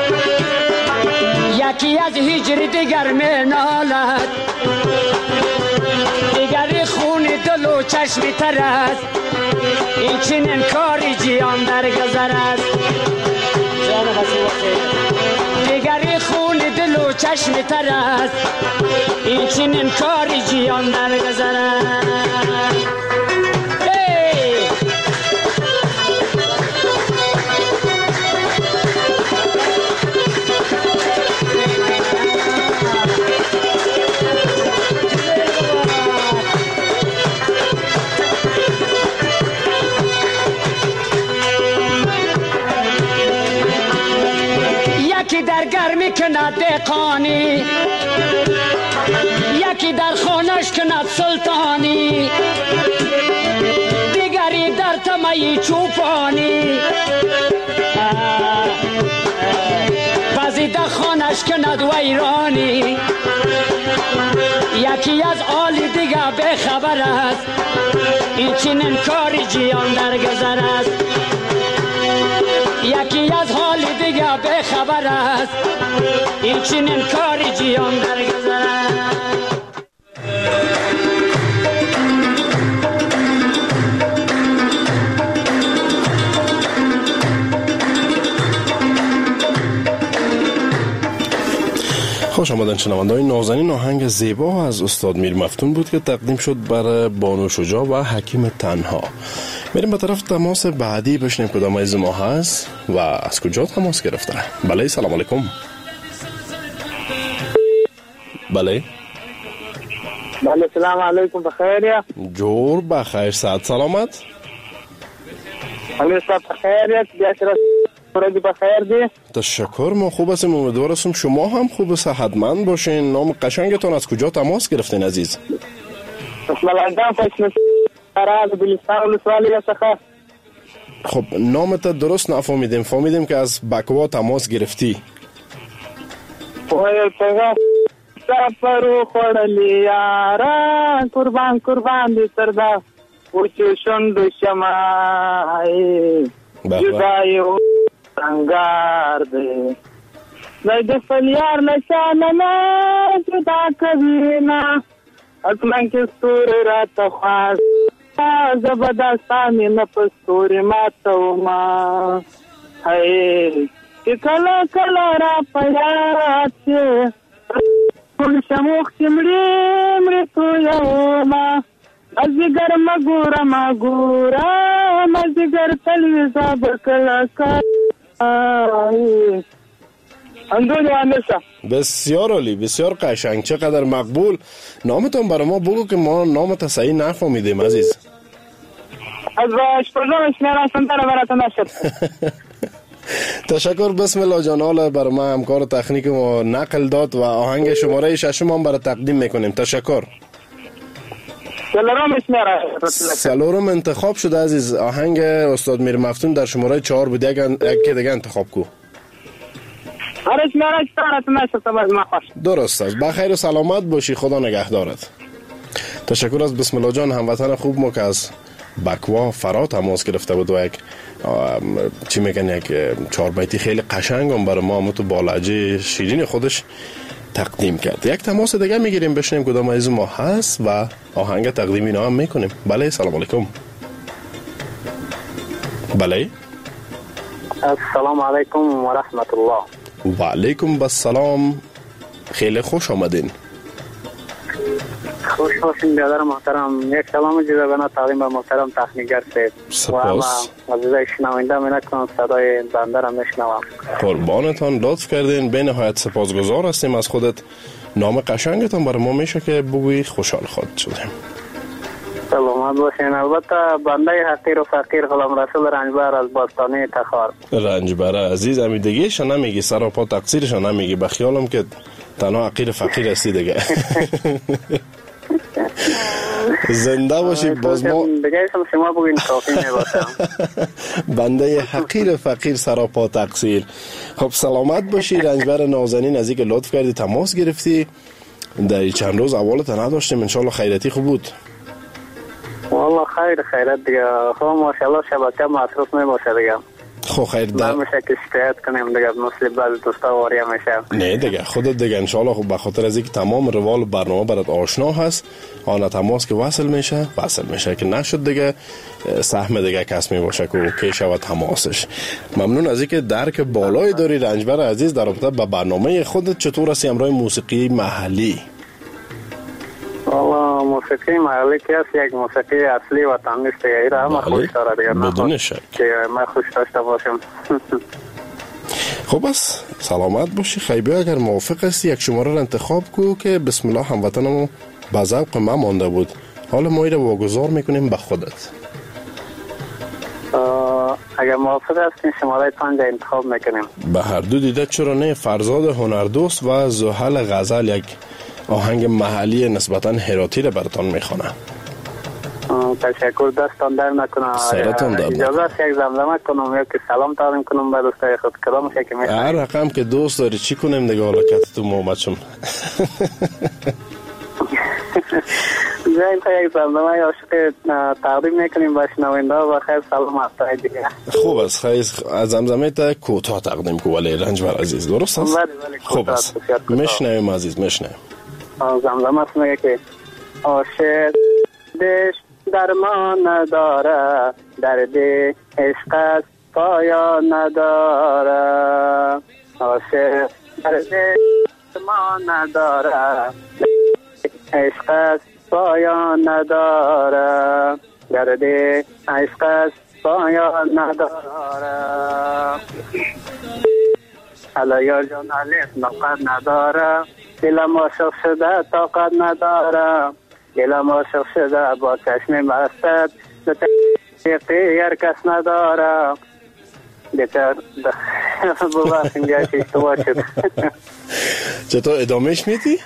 یکی از هجر دیگر منالت. دیگری خون دل و چشم تر است، این چنین کاری جیان در گذر است. دیگری خون دل و چشم چشم تر است این چنین کاری جیان درگذرد. یکی در گرمی کند دهقانی، یکی در خانش کند سلطانی، دیگری در طمع چوپانی، بعضی در خانش کند ویرانی. یکی از آلی دیگر به خبر است این چنین کاری جیان درگذر است. یکی از حال دیگر به خبر است این چنین کاری جیان درگذر است. خوش آمدن شنوندگان نازنین. آهنگ زیبا از استاد میر مفتون بود که تقدیم شد برای بانو شجاع و حکیم تنها. میریم به طرف تماس بعدی بشنیم کدام از ما هست و از کجا تماس گرفته. بله سلام علیکم. بله بله سلام علیکم. بخیر جور بخیر صحت سلامت. بله صحت بخیر بیاشرا روزی بخیر دی. تشکر ما خوب هستیم. امیدوار هستم شما هم خوب و صحتمند باشین. نام قشنگتون از کجا تماس گرفتین عزیز؟ اسم العظام فشل راز بلستان ولسوالی څخه. خب نامت درست نفهمیدیم. فهمیدیم که از بکوا تماس گرفتی. وای څنګه سفر خړلې یارا قربان قربان دي سردا او چې شوند شمای جدای څنګه دې زید فلیار نشانه نه جدا کوي نه اصلاً کې ستور رات خواست زبردستانی نفس توری ماتو ما هی که کلا کلا را پیاد چه کل شموخ چمڑی مڑی تو یو ما ازگر مگورا مگورا مزگر تلویزا بکلا کلا اندونی آنشا. بسیار عالی بسیار قشنگ چقدر مقبول. نامتون برای ما بگو که ما نامت صحیح نفهمیدیم عزیز. از شپږم شمېره سندره برات نشد. تشکر بسم الله جان. حالا برای ما همکار تکنیک ما نقل داد و آهنگ شماره 6 هم برای تقدیم میکنیم. تشکر. سلورم انتخاب شده عزیز. آهنگ استاد میر مفتون در شماره 4 بود. یک دیگه انتخاب کو. درست است. بخیر و سلامت باشی. خدا نگهدارت. تشکر از بسم الله جان هموطن خوب ما که از بکوا فرا تماس گرفته بود و یک چی میگن یک 4 بیتی خیلی قشنگ هم برای ما تو بالعجه شیرین خودش تقدیم کرد. یک تماس دیگه میگیریم بشنیم کدام از ما هست و آهنگ تقدیم اینا هم میکنیم. بله سلام علیکم. بله السلام علیکم و رحمت الله. و علیکم السلام. خیلی خوش آمدین. خوش باشین برادر محترم. یک سلام جداگانه تقدیم به محترم تکنیکگر صاحب و همه عزیزای شنونده می‌کنم. صدای بنده را میشنوم. قربانتان لطف کردین. به نهایت سپاسگزار هستیم از خودت. نام قشنگتان برای ما میشه که بگویی خوشحال خواهد شدیم. سلامت باشین. البته بنده حقیر و فقیر غلام رسول رنجبر از باستانی تخار. رنجبر عزیز امیدگیش نمیگی سراپا تقصیرش نمیگی. بخیالم که تنها حقیر فقیر هستی دیگه. زنده باشی. باز ما دیگه شما بگین کافی میباشم. بنده حقیر فقیر سراپا تقصیر. خب سلامت باشی. رنجبر نازنین از اینکه لطف کردی تماس گرفتی. در چند روز اولت نداشتیم. انشالله خیرتی خوب بود. والله خیرت دیگه. خب ماشاءالله شبکه مصروف میباشه دیگه. خب خیر من میشه که شکایت کنیم دیگه مثل بعض دوستا واریا میشه. نه دیگه خودت دیگه انشالله خب به خاطر از اینکه تمام روال برنامه برات آشنا هست، آن تماس که وصل میشه که نشد دیگه سهم دیگه کس می باشه که کی شود تماسش. ممنون از اینکه درک بالای داری رنجبر عزیز در رابطه با برنامه خودت. چطور هستی امروز موسیقی محلی؟ والا موسیقی محلی که است یک موسیقی اصلی وطنی است دیگه. ایره همه خوش داره دیگه. بدون شک که من خوش داشته باشم. خب بس سلامت باشی. خیلی اگر موافق هستی یک شماره را انتخاب کو که بسم الله هموطنمو به ذوق ما مانده بود. حالا ما ایره واگذار میکنیم به خودت. اگر موافق هستین شماره تانجا انتخاب میکنیم. به هر دو دیده چرا نه. فرزاد هنردوست و زحل غزل یک آهنگ محلی نسبتا هراتی را براتان میخوانم. تشکر، دستان در نکنم. سرتان در نکنم. اجازه است یک زمزمه کنم یا که سلام تقدیم کنم به دوستای خود کدام که میخوام. هر رقم که دوست داری چی کنیم دیگه. حالا کت تو محمد شم جاین تا یک زمزمه عاشق تقدیم میکنیم به شنونده و خیر سلام هفته دیگه. خوب است. خیر از زمزمه تا کوتاه تقدیم کو ولی رنجبر عزیز درست است؟ خوب است. میشنویم عزیز میشنویم. زمزمه است میگه که عاشق دش درمان نداره، درد عشق است پایان نداره. عاشق درد درمان نداره، عشق است پایان نداره. درد عشق است پایان نداره. حالا یار جان علیف نقد نداره، دلم عاشق شده طاقت نداره. دلم عاشق شده با چشم مستت، دقیقی هر کس نداره. بهتر ببخش اینجا اشتباه شد. چطور ادامهش میدی؟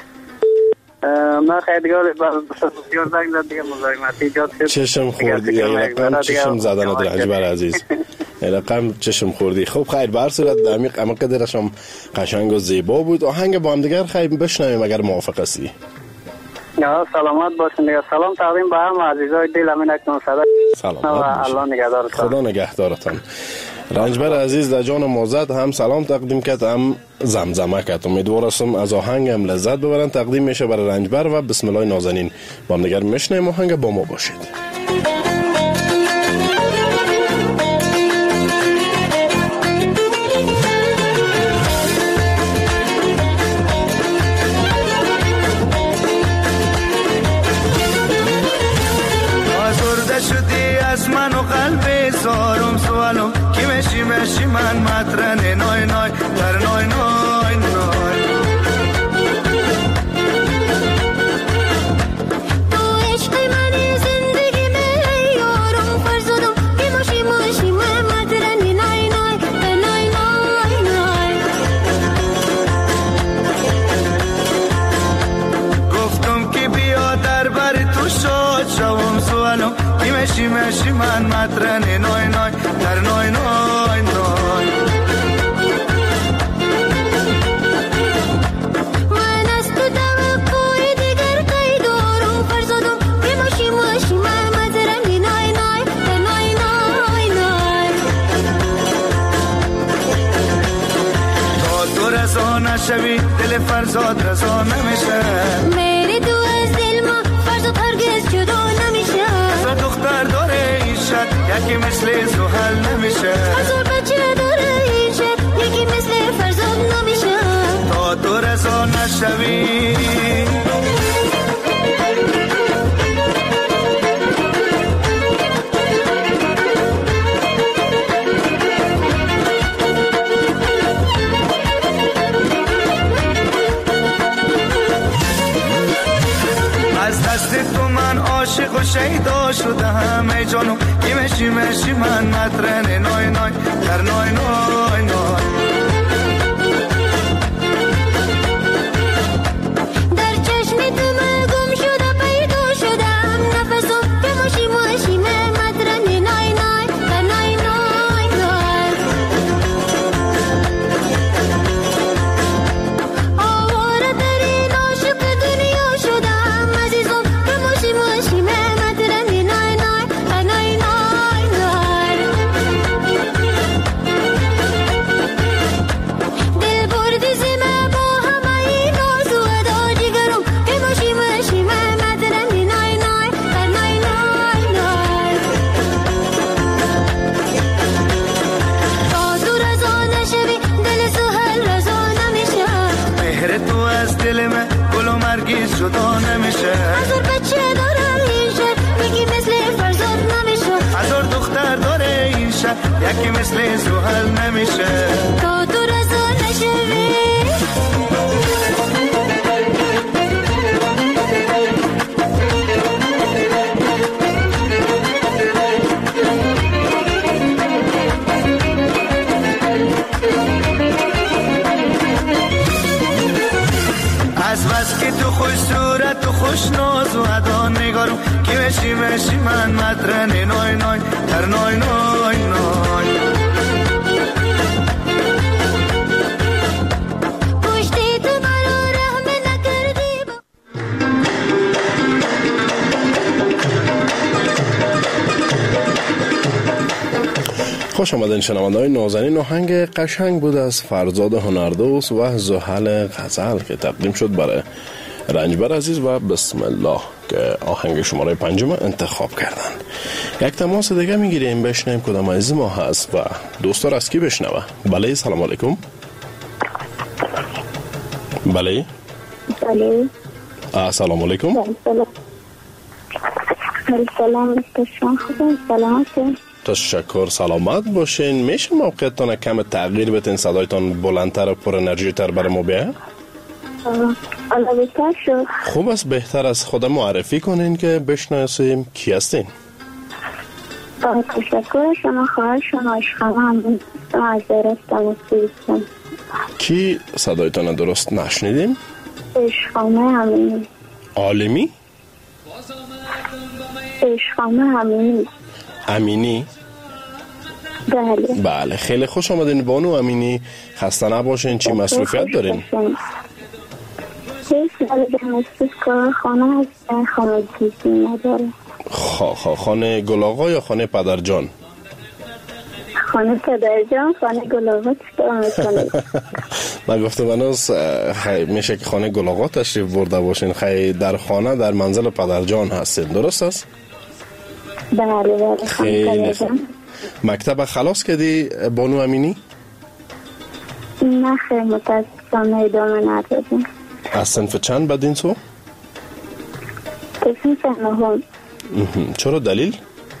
من خیلیگار بسیار زنگ زد دیگه مزاحمتی ایجاد شد. چشم خوردی رقم چشم زدنت رنجبر عزیز. رقم چشم خوردی. خب خیر به هر صورت اما قدرش هم قشنگ و زیبا بود. آهنگ با هم دیگر خیر بشنویم اگر موافق هستی. سلامت باشین دیگه. سلام تقدیم به همه عزیزای دل امین اکنون صدا. سلامت باشین. الله نگهدارتان. خدا نگهدارتان. رنجبر عزیز در جان مازد هم سلام تقدیم کرد هم زمزمه کرد. امیدوارم از آهنگ هم لذت ببرن. تقدیم میشه برای رنجبر و بسم الله نازنین. با هم دیگر میشنویم. آهنگ با ما باشید. من و قلب زارم سوالم کی مشی من مطرن نای نای در نای نای نای. تو عشق منی زندگی می یارم فرزادم کی مشی من مطرن نای نای در نای نای نای. گفتم که بیا در بر تو شاد شوم سوالم کی مشی من مطرن نای نای در نای نای نای. من از تو توقع دیگر قید دارم فرزادم کی مشی من مطرن نای نای در نای نای نای. تا تو رسا نشوی دل فرزاد رسا نمیشه. میری تو از دل ما فرزاد هرگز جدا نمیشه. دختر داره این شد یکی مثل زحل نمیشه. هزار بچه داره این شد یکی مثل فرزاد نمیشه. تا تو رسا نشوی از دست تو من عاشق و شیدا شدم ای جانو کی مشی من مطرن نای نای در نای نای نای. در چشم تو من گم شده پیدا شدم نفسم که مشی من مطرن نای نای در نای نای نای. آواره در این عاشق دنیا شدم عزیزم که مشی من مطرن نای نای در نای نای نای. دل من گل و مرگیز جدا نمیشه. هزار بچه داره این شهر یکی مثل فرزاد نمیشه. هزار دختر داره این شهر یکی مثل زحل نمیشه. تا تو رضا نشوی از بس که تو خوش صورت و خوش ناز و ادا نگارم که مشی من مدرن نای نای در نای نای نای پشتی تو مرا رحم نکردی. خوش آمدین شنونده‌های نازنین. آهنگ قشنگ بود از فرزاد هنردوست و زحل غزل که تقدیم شد برای رنجبر عزیز و بسم الله که آهنگ شماره 5 انتخاب کردن. یک تماس دیگه میگیریم بشنیم کدام عزیز ما هست و دوستار از کی بشنوه. بله سلام علیکم. بله سلام علیکم. سلام سلامت. تشکر سلامت باشین. میشه موقعتان کم تغییر بتین صدایتان بلندتر و پر انرژی تر برای ما بیه؟ بهتر شد. خوب است. بهتر از خود معرفی کنین که بشناسیم کی هستین. تشکر شما. خواهر شما عشقم هم از درستم سیستم. کی صدایتان درست نشنیدیم؟ عشقامه همینی. عالمی؟ عشقامه همینی. امینی؟ بله خیلی خوش آمدین بانو امینی. خسته نباشین. چی مصروفیت دارین؟ خانه هست. خانه دیزی نداره. خانه گلاغا یا خانه پدرجان؟ خانه پدرجان. خانه گلاغا چطور میکنید؟ من گفتم بناس میشه که خانه گلاغا تشریف برده باشین. خیلی در خانه در منزل پدرجان هستین، درست است؟ بله خیلی خوب. مکتب خلاص کردی بانو امینی؟ نه خیلی متاسفانه ادامه ندادیم. از صنف چند بدین تو؟ صنف نهم. چرا دلیل؟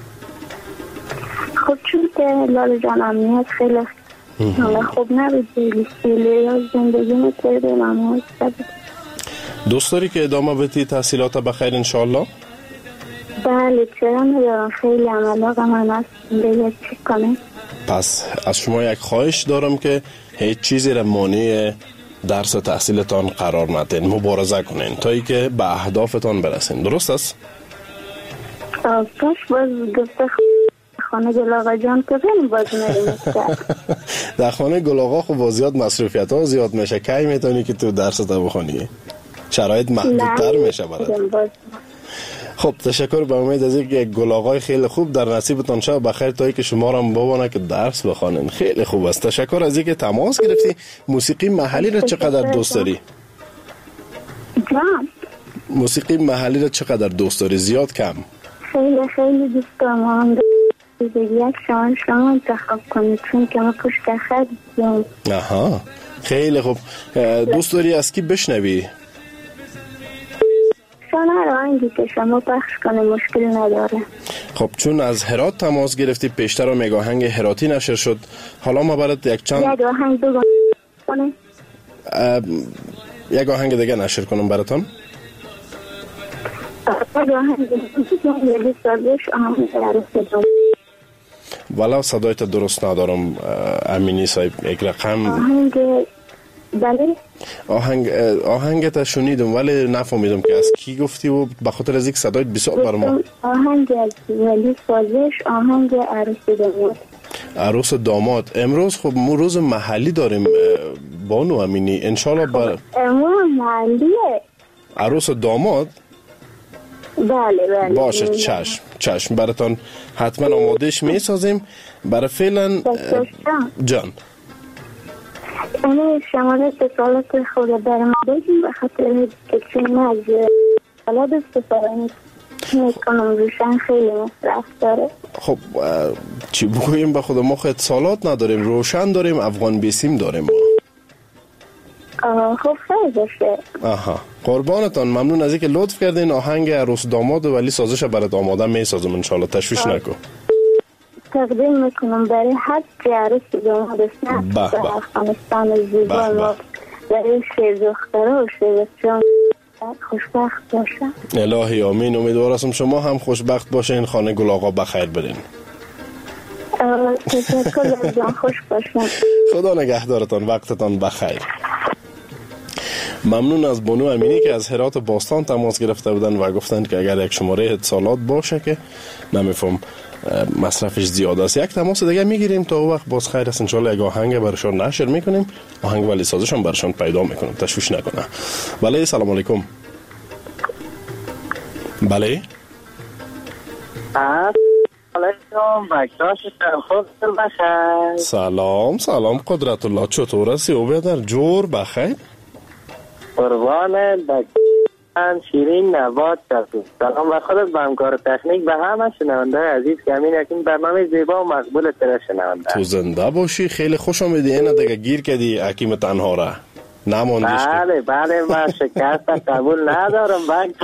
خب چون که لال جان امنیت خیلی خوب نبود. لیستی زندگی میترده ممنوع بود. دوست داری که ادامه بدی تحصیلات بخیر انشاءالله؟ بله چرا ندارم. خیلی علاقه من است دیگه چی کنه. پس از شما یک خواهش دارم که هیچ چیزی را مانع درس تحصیلتان قرار ندین. مبارزه کنین تا ای که به اهدافتان برسین، درست است؟ پس باز گفته خانه گلاغا جان کجا باز میریم؟ در خانه گلاغا خب بازیات مصروفیت ها زیاد میشه. کی میتونی که تو درس تا بخونی؟ شرایط محدودتر میشه برات. خب تشکر. به امید از اینکه گلاغای خیلی خوب در نصیبتان شه بخیر تا اینکه شما را ببونه که درس بخونین. خیلی خوب است. تشکر از اینکه تماس گرفتی. موسیقی محلی را چقدر دوست داری؟ موسیقی محلی را چقدر دوست داری؟ زیاد کم؟ خیلی دوست دارم. یک شما انتخاب کنید چون که ما پشت خط دیم. آها خیلی خوب. دوست داری از کی بشنوی؟ هر آهنگی که شما پخش کنه مشکل نداره. خب چون از هرات تماس گرفتی پیشتر و میگه آهنگ هراتی نشر شد. حالا ما برات یک آهنگ کنه. یک آهنگ دیگه نشر کنم براتون. والا صدایت درست ندارم امینی صاحب. یک رقم بله آهنگت شنیدم ولی نفهمیدم که از کی گفتی و به خاطر از یک صدایت بسیار برام. آهنگ از ولی سازش. آهنگ عروس داماد. عروس داماد. امروز خب ما روز محلی داریم بانو امینی. انشالله امروز محلیه عروس داماد. بله باشه چشم براتون حتما آمادهش میسازیم. برای فعلا جان اما شمال اتصالات خود در ما بگیم به خاطر که چون از حالا استفاده میکنم روشن خیلی مصرف داره. خب چی بگوییم به خود ما اتصالات نداریم. روشن داریم. افغان بیسیم داریم. خب خیلی باشه. آها قربانتان، ممنون از اینکه لطف کردین. آهنگ عروس داماد ولی سازش برات آماده میسازم ان شاء الله، تشویش نکو. تقدیم میکنم برای هر عروس داماد است در افغانستان زیبا ما، برای شیر دخترها و شیر بچه‌ها خوشبخت باشن. الهی آمین. امیدوارم شما هم خوشبخت باشین. خانه گل آقا بخیر برین. تشکر جان، خوش باشین. خدا نگهدارتان، وقتتان بخیر. ممنون از بانو امینی که از هرات باستان تماس گرفته بودن و گفتند که اگر یک شماره اتصالات باشه که نمیفهم مصرفش زیاد است. یک تماس دیگه میگیریم. تا وقت باز خیر است. انشالله یک آهنگ برشان نشر میکنیم، آهنگ ولی سازشان برشان پیدا میکنیم، تشویش نکنه. بله سلام علیکم. بله سلام سلام قدرت الله، چطور هستی؟ او بیادر جور بخیر؟ قربان بکن شیرین نبات کردیم. سلام و خودت به همکار تکنیک و همه شنونده عزیز که همین یکین برنامه زیبا و مقبول تره شنونده. تو زنده باشی، خیلی خوش آمدی. اینه دیگه گیر کردی حکیم تنها را نماندیش. بله من شکست قبول ندارم.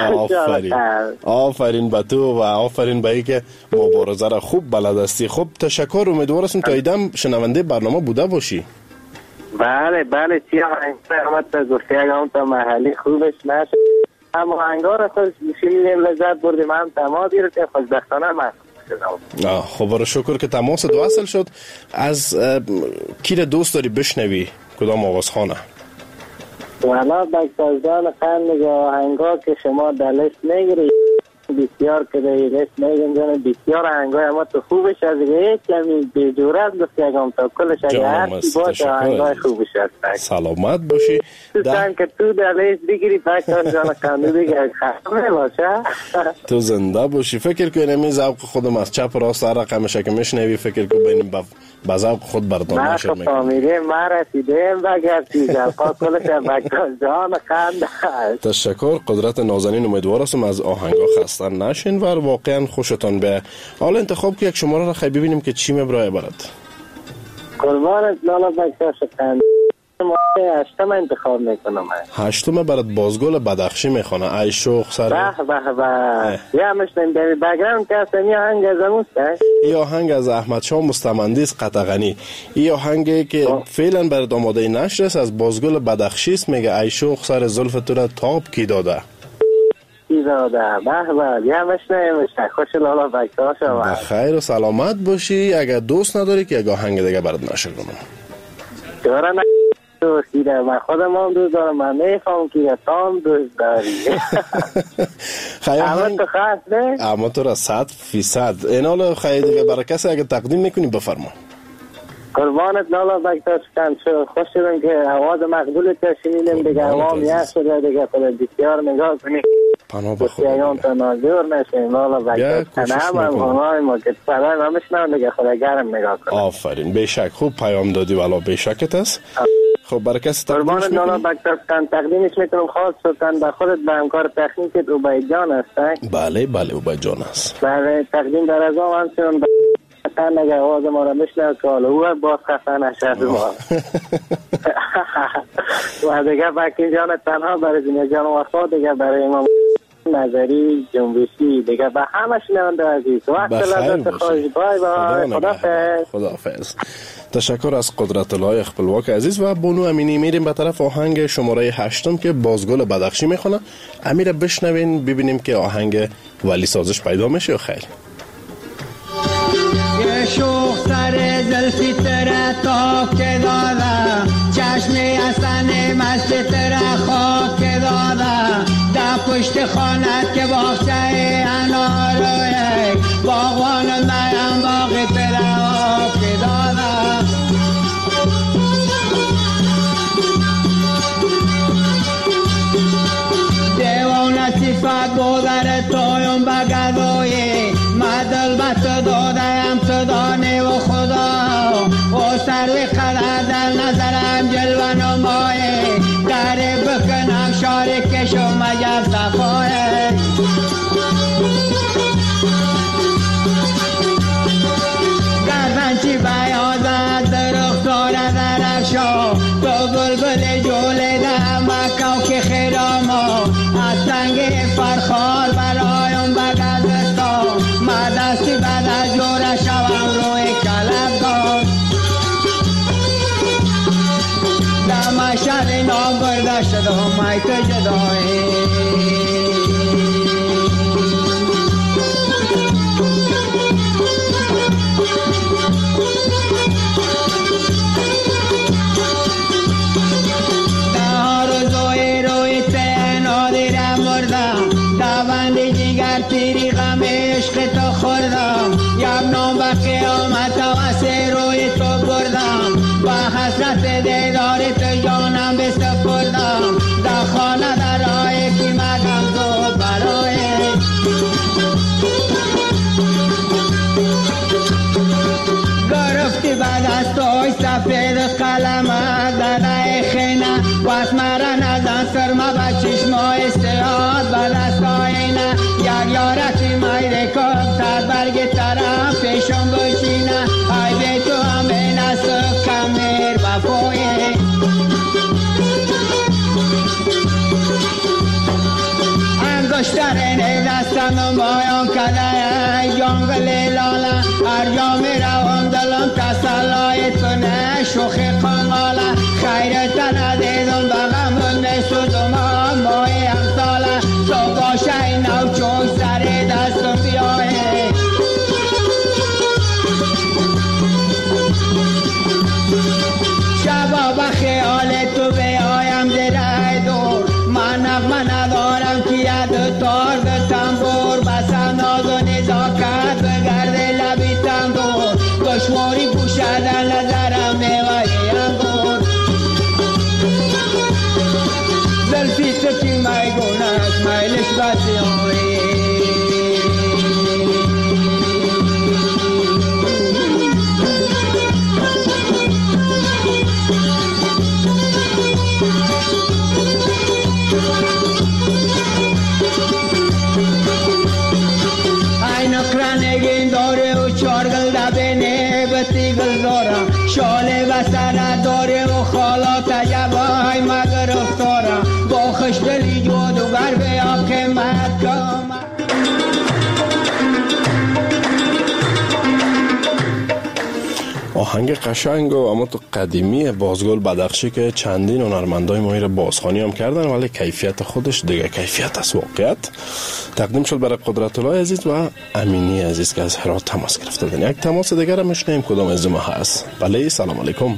آفرین به تو و آفرین به ای که مبارزه را خوب بلد هستی. خب تشکر. امیدوارم تا ایدم شنونده برنامه بوده باشی. بله چی آهنگ گفته اگه تا محلی خوبش نشد اما آهنگا را شنیدیم لذت بردیم. هم تماس گرفتیم خوشبختانه من شدم. خب را شکر که تماس وصل شد. از کی دوست داری بشنوی؟ کدام آوازخانه؟ والا بکتازدان خند آهنگا که شما در لیست نگیری بسیار که در لیست نگیریم بسیار آهنگای اما تو خوبش از یک کمی بیجورت گفتی اگم تا کلش اگه هرچی باشه آهنگای خوبش هست. سلامت باشی. دوستان که تو در لیست بگیری بکتازدان خند دیگه خسته باشه. تو زنده باشی. فکر کنیم این ذوق خودم از چپ راست هر رقمشه که میشنوی فکر کن بینیم با ذوق خود بردان نشد میکنم. من فامیلی ما رسیدیم بگردی ذوقا کلش بکتازدان خند هست. تشکر قدرت نازنین. امیدوارم از آهنگا خسته نشین و واقعا خوشتان به. حالا انتخاب که یک شماره را خیلی ببینیم که چی مبرای برد. قربانت لالا بکتاش خند هشتم انتخاب میکنم. هشتم برات بازگل بدخشی میخوانه. ای شوخ سر به یا مشتم در بگرام که اصلا یه آهنگ از اموسته یه آهنگ از احمد شاه مستمندیس قطغنی. یه آهنگی که فعلا برات آماده نشر است از بازگل بدخشی است. میگه ای شوخ سر زلف تو را تاب کی داده یا مشنه خوش لالا بکتاش بخیر و سلامت باشی. اگر دوست نداری که یک آهنگ دیگه برات نشر کنم داره دوستیده من خودم هم دوست دارم. من میخوام که تا هم دوست داری اما تو خواست نه؟ اما تو را 100%. این حالا خیلی دیگه برای کسی اگر تقدیم میکنی بفرما. قربانت لالا بکتاش کن خوش شدم که آواز مقبول تشنیدم دیگه عوام یه شده دیگه خود بسیار نگاه کنی پناه بخود تا ناظر نشین. لالا بکتاش کن همه ما که صدای ما میشنم دیگه خود گرم نگاه کنی. آفرین بشک خوب پیام دادی والا بشکت است. خب برای کسی تقدیمش میکنی؟ لالا بکتاش کن تقدیمش میکنم خاص شدن به خودت به همکار تکنیکت عبید جان هست. بله عبید جان هست. بله تقدیم در از آم همچنان خفن نگه آواز ما را میشنه که حالا او باز خفن نشد ما و دیگه بکی جان تنها برای زینه جان وفا دیگه برای امام نظری جنبشی دیگه به همه شنونده عزیز وقت لذت خوش. بای خداحافظ. تشکر از قدرت الله خپلواک عزیز و بانو امینی. میریم به طرف آهنگ شماره 8 که بازگل بدخشی میخونه. امیر بشنوین ببینیم که آهنگ ولی سازش پیدا میشه یا خیر. یه شوخ سر زلفی تره تاک داده چشمی اصنی مستی تره خاک داده در پشت خانت که باخچه اناروی باغوان نیم باقی تره آک داده دیوان صفت بودر تویم بگدوی مدل بس دادم تو دانه و خدا و سروی قدر در نظرم جلوه نمایه داره بکنم شاری کشو مجب صفایه گردن چی بیازد درخت داره درفشا تو بلبل شعله دمکو که خیراما از سنگ فرخار برایم بگذستا ما دستی بعد از جوره شوم روی کلبگاه دم شد نام برده شدم ای تو جدایی تیری غم عشق تو خوردم یبنام به قیامت واسه روی تو بردم با حسرت دیدار تو جانم بسپردم در خانه در راه کی مدم تو برای گرفتی بعد از توی سفید قلمت داده خینه واس مرا نزن سرما به چشمای سیاد به دست آینه یک یارتی میره کب تر برگ طرف پیشم بشینه ای به تو هم بین است کمیر وفایه انگشترین دستم مایان کده جنگل لاله هر جا میروم دلم تسلای تو نه شوخ قناله خیرت ندیدم بغم میسوزم مای امثاله تو باشه نو چون سر دستم بیایه شبا به خیال تو بیایم دره دور من نغمه ندارم که ید تار به تنبور بسم ناز و نزاکت بگرده لبی تندور دشواری پوشدن نظرم میوهی انگور زلفی تو که میگونه است میلش بسیاری شاله و سر داره و خالا تجبای مگر افتاره با خشدلی جادوگر بیا که مکم آهنگ قشنگ و اما تو قدیمی بازگل بدخشی که چندین هنرمندای ما را بازخوانی هم کردن ولی کیفیت خودش دیگه کیفیت است واقعیت تقدیم شد برای قدرت الله عزیز و امینی عزیز که از هرات تماس گرفتن. یک تماس دیگر هم میشنیم کدام از ما هست. بله سلام علیکم.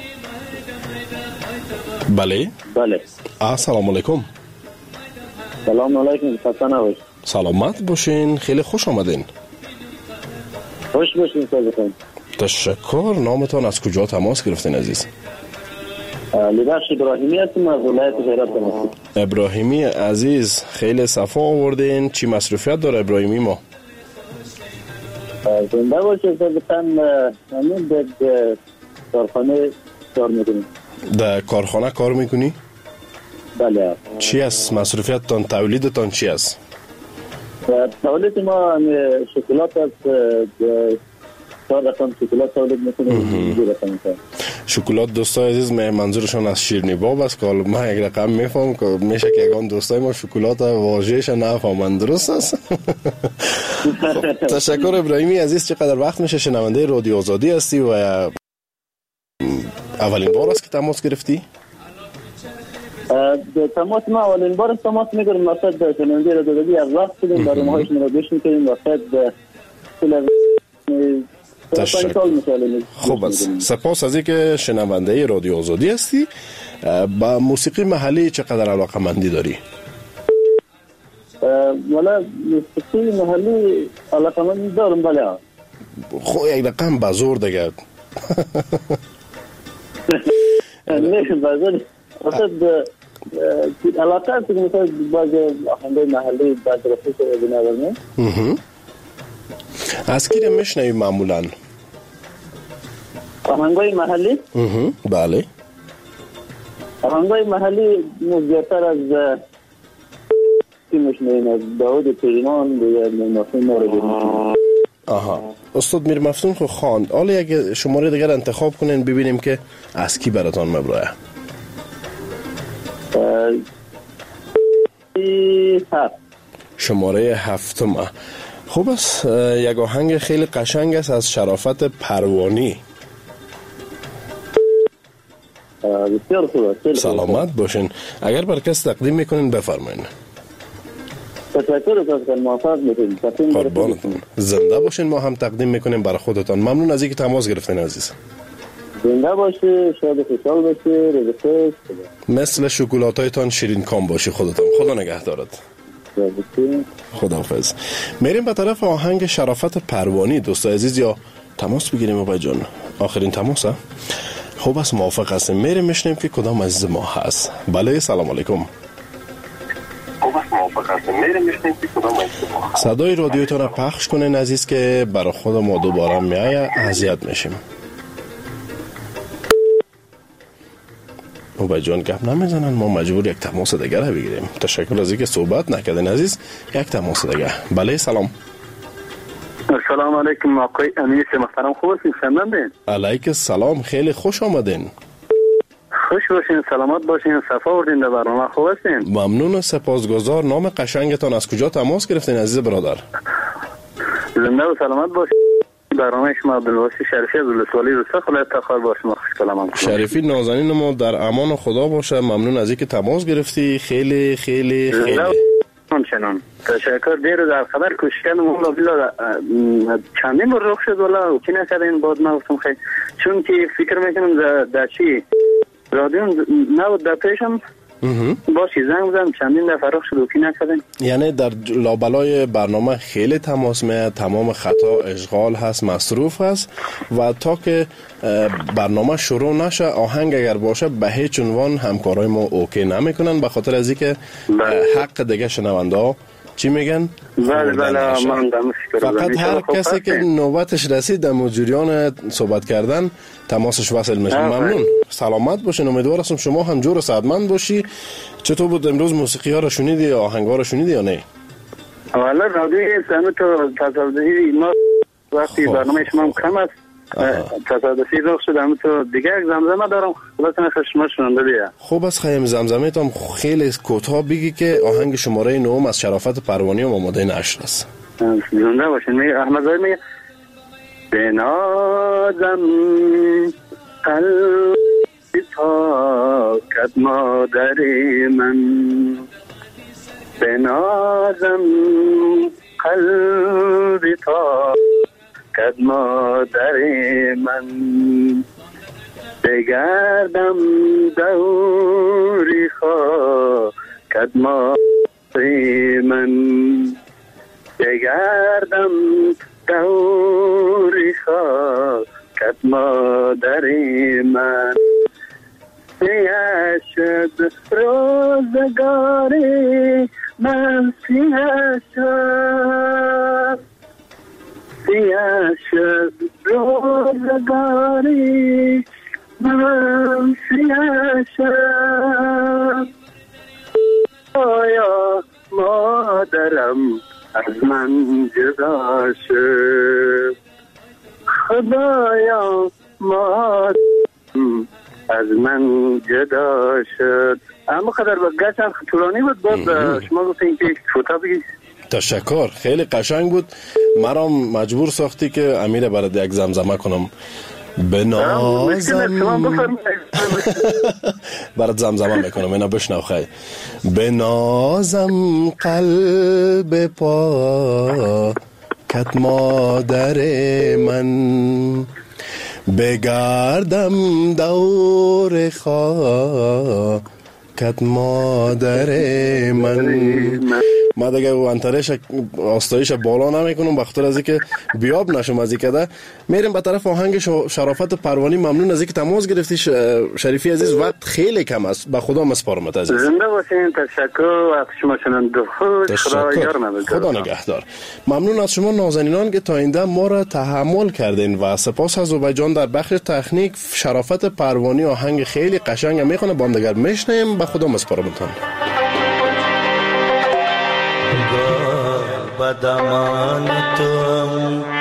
بله سلام علیکم. سلام علیکم. خسته سلامت باشین. خیلی خوش آمدین. خوش باشین. تشکر. نامتان از کجا تماس گرفتین عزیز؟ لیبخش ابراهیمی هستم از ولایت هرات تماس. ابراهیمی عزیز خیلی صفا آوردین. چی مصروفیت داره ابراهیمی ما؟ زنده باشه زبطن همین در کارخانه کار میکنیم. در کارخانه کار میکنی؟ بله. چی است مصروفیتتان تولیدتان چی است؟ تولید ما شکلات است. شکلات تولید میکنیم. شکلات دوستای عزیز منظورشون از شیرینی باب است که ما یک رقم میفهم که میشه که یگان دوستای ما شکلات واژه‌اش نفهمند. درست است؟ تشکر ابراهیمی عزیز. چقدر وقت میشه شنونده رادیو آزادی هستی و اولین بار است که تماس گرفتی؟ تماس ما اولین بار تماس میگیرم مثلا شنونده رادیو آزادی از وقت بودیم برنامه‌هاشون رو گوش میکنیم وقت خوب است. سپاس از اینکه شنونده رادیو آزادی هستی. با موسیقی محلی چقدر علاقه‌مندی داری؟ والا موسیقی محلی علاقه‌مندی دارم. بله. خب یک رقم بزرگ دیگه. نه بزرگ. مثلا علاقه است که مثلا باز آهنگای محلی بررسی شده بنابراین. از کی میشنوی معمولا؟ آهنگای محلی؟ بله. آهنگای محلی زیادتر از کی میشنویم؟ از داود پیمان یا مفهوم مورد. آها. استاد میر مفتون خو خواند. حالا یک شماره دیگر انتخاب کنین ببینیم که از کی براتون مبرایه. شماره 7. خوب است. یک آهنگ خیلی قشنگ است از شرافت پروانی. بسیار خوب است. سلامت باشین. اگر بر کس تقدیم میکنین بفرمایین. تشکر از موفق باشین. قربانتون. زنده باشین. ما هم تقدیم میکنیم برای خودتان. ممنون از اینکه تماس گرفتین عزیز. زنده باشی، شاد و خوشحال باشی، روز خوش. مثل شکلاتایتان شیرین کام باشی خودتان. خدا نگهدارت. خداحافظ. میریم به طرف آهنگ شرافت پروانی. دوست عزیز یا تماس بگیریم آقای جان. آخرین تماس ها. خوب است، موافق هستیم. میریم میشنیم که کدام عزیز ما هست. بله سلام علیکم. خوب است، موافق هستیم. میریم میشنیم که کدام عزیز ما هست. صدای رادیوتون رو پخش کنین عزیز که برای خود ما دوباره میایه اذیت میشیم. او جان گپ نمیزنن، ما مجبور یک تماس دیگر بگیریم. تشکر از اینکه صحبت نکردین عزیز. یک تماس دیگر. بله سلام. السلام علیکم آقای امیر محترم، خوب هستین؟ خدمتتون. علیک السلام، خیلی خوش آمدین. خوش باشین، سلامت باشین، صفا آوردین در برنامه. خوب هستین؟ ممنون و سپاسگزار. نام قشنگتان از کجا تماس گرفتین عزیز برادر؟ زنده و سلامت باشین. برنامه شما عبدالواسی شریفی از ولسوالی روستا خلایت تخار با شما خوش کلام. شریفی نازنین ما در امان خدا باشه. ممنون از اینکه تماس گرفتی. خیلی خیلی خیلی همچنان تشکر. دیر در خبر کوشکن مولا بلا چندین بار رخ شد ولی چی نکردین. بعد من گفتم خیلی چون که فکر میکنم در چی رادیو نبود در پیشم باشی زنگ بزنم چندین دفعه رخ شد و کی نکردین. یعنی در لابلای برنامه خیلی تماس میاد، تمام خطا اشغال هست، مصروف هست و تا که برنامه شروع نشه آهنگ اگر باشه به هیچ عنوان همکارای ما اوکی نمیکنن به خاطر از اینکه حق دیگه شنونده ها چی میگن؟ بله من فقط هر کسی که نوبتش رسید در مجریان صحبت کردن تماسش وصل میشه. ممنون. سلامت باشین. امیدوار هستم شما هم جور و صحتمند باشی. چطور بود امروز؟ موسیقی ها رو شنیدی یا آهنگ ها رو شنیدی یا نه؟ والا رادیو سمت تو تصادفی ما وقتی برنامه شما کم است تصادفی رخ شد. هم تو دیگه یک زمزمه دارم خلاص شما شنونده بیا. خوب است. خیلی زمزمه تام خیلی کوتاه بگی که آهنگ شماره 9 از شرافت پروانی و آماده نشر است. زنده باشین. میگه احمد زاهد میگه بنازم قلبی پاکت مادر من، بنازم قلبی پاکت مادر من، بگردم دوری خاکت مادر من، بگردم دوری خاکت مادر من، سیه شد روزگاری من، سیه شد، سیه شد روزگاری من، سیه شد. آیا مادرم از من جدا شد، خدایا مادرم از من جدا شد. اما قدر با گشت طولانی بود. بعد شما گفتین که فوتا بگید. تشکر. خیلی قشنگ بود. مرا مجبور ساختی که امیر برات یک زمزمه کنم. بنازم برات زمزمه میکنم اینا بشنو. خیلی بنازم قلب پاکت مادر من، بگردم دور خاکت مادر من. ما دیگه وانترش آستایش بالا نمیکنم بخاطر از اینکه بیاب نشم از اینکه. میریم به طرف آهنگ شرافت پروانی. ممنون از اینکه تماس گرفتی شریفی عزیز. وقت خیلی کم است. به خدا مسپارمت عزیز. زنده باشین. تشکر. وقت شما شنونده خوش. خدا نگهدار. ممنون از شما نازنینان که تا اینجا ما را تحمل کردین و سپاس از عزیزان در بخش تکنیک. شرافت پروانی آهنگ خیلی قشنگ میخونه. با هم دیگر میشنیم. به خدا مسپارمتان. بدمان تو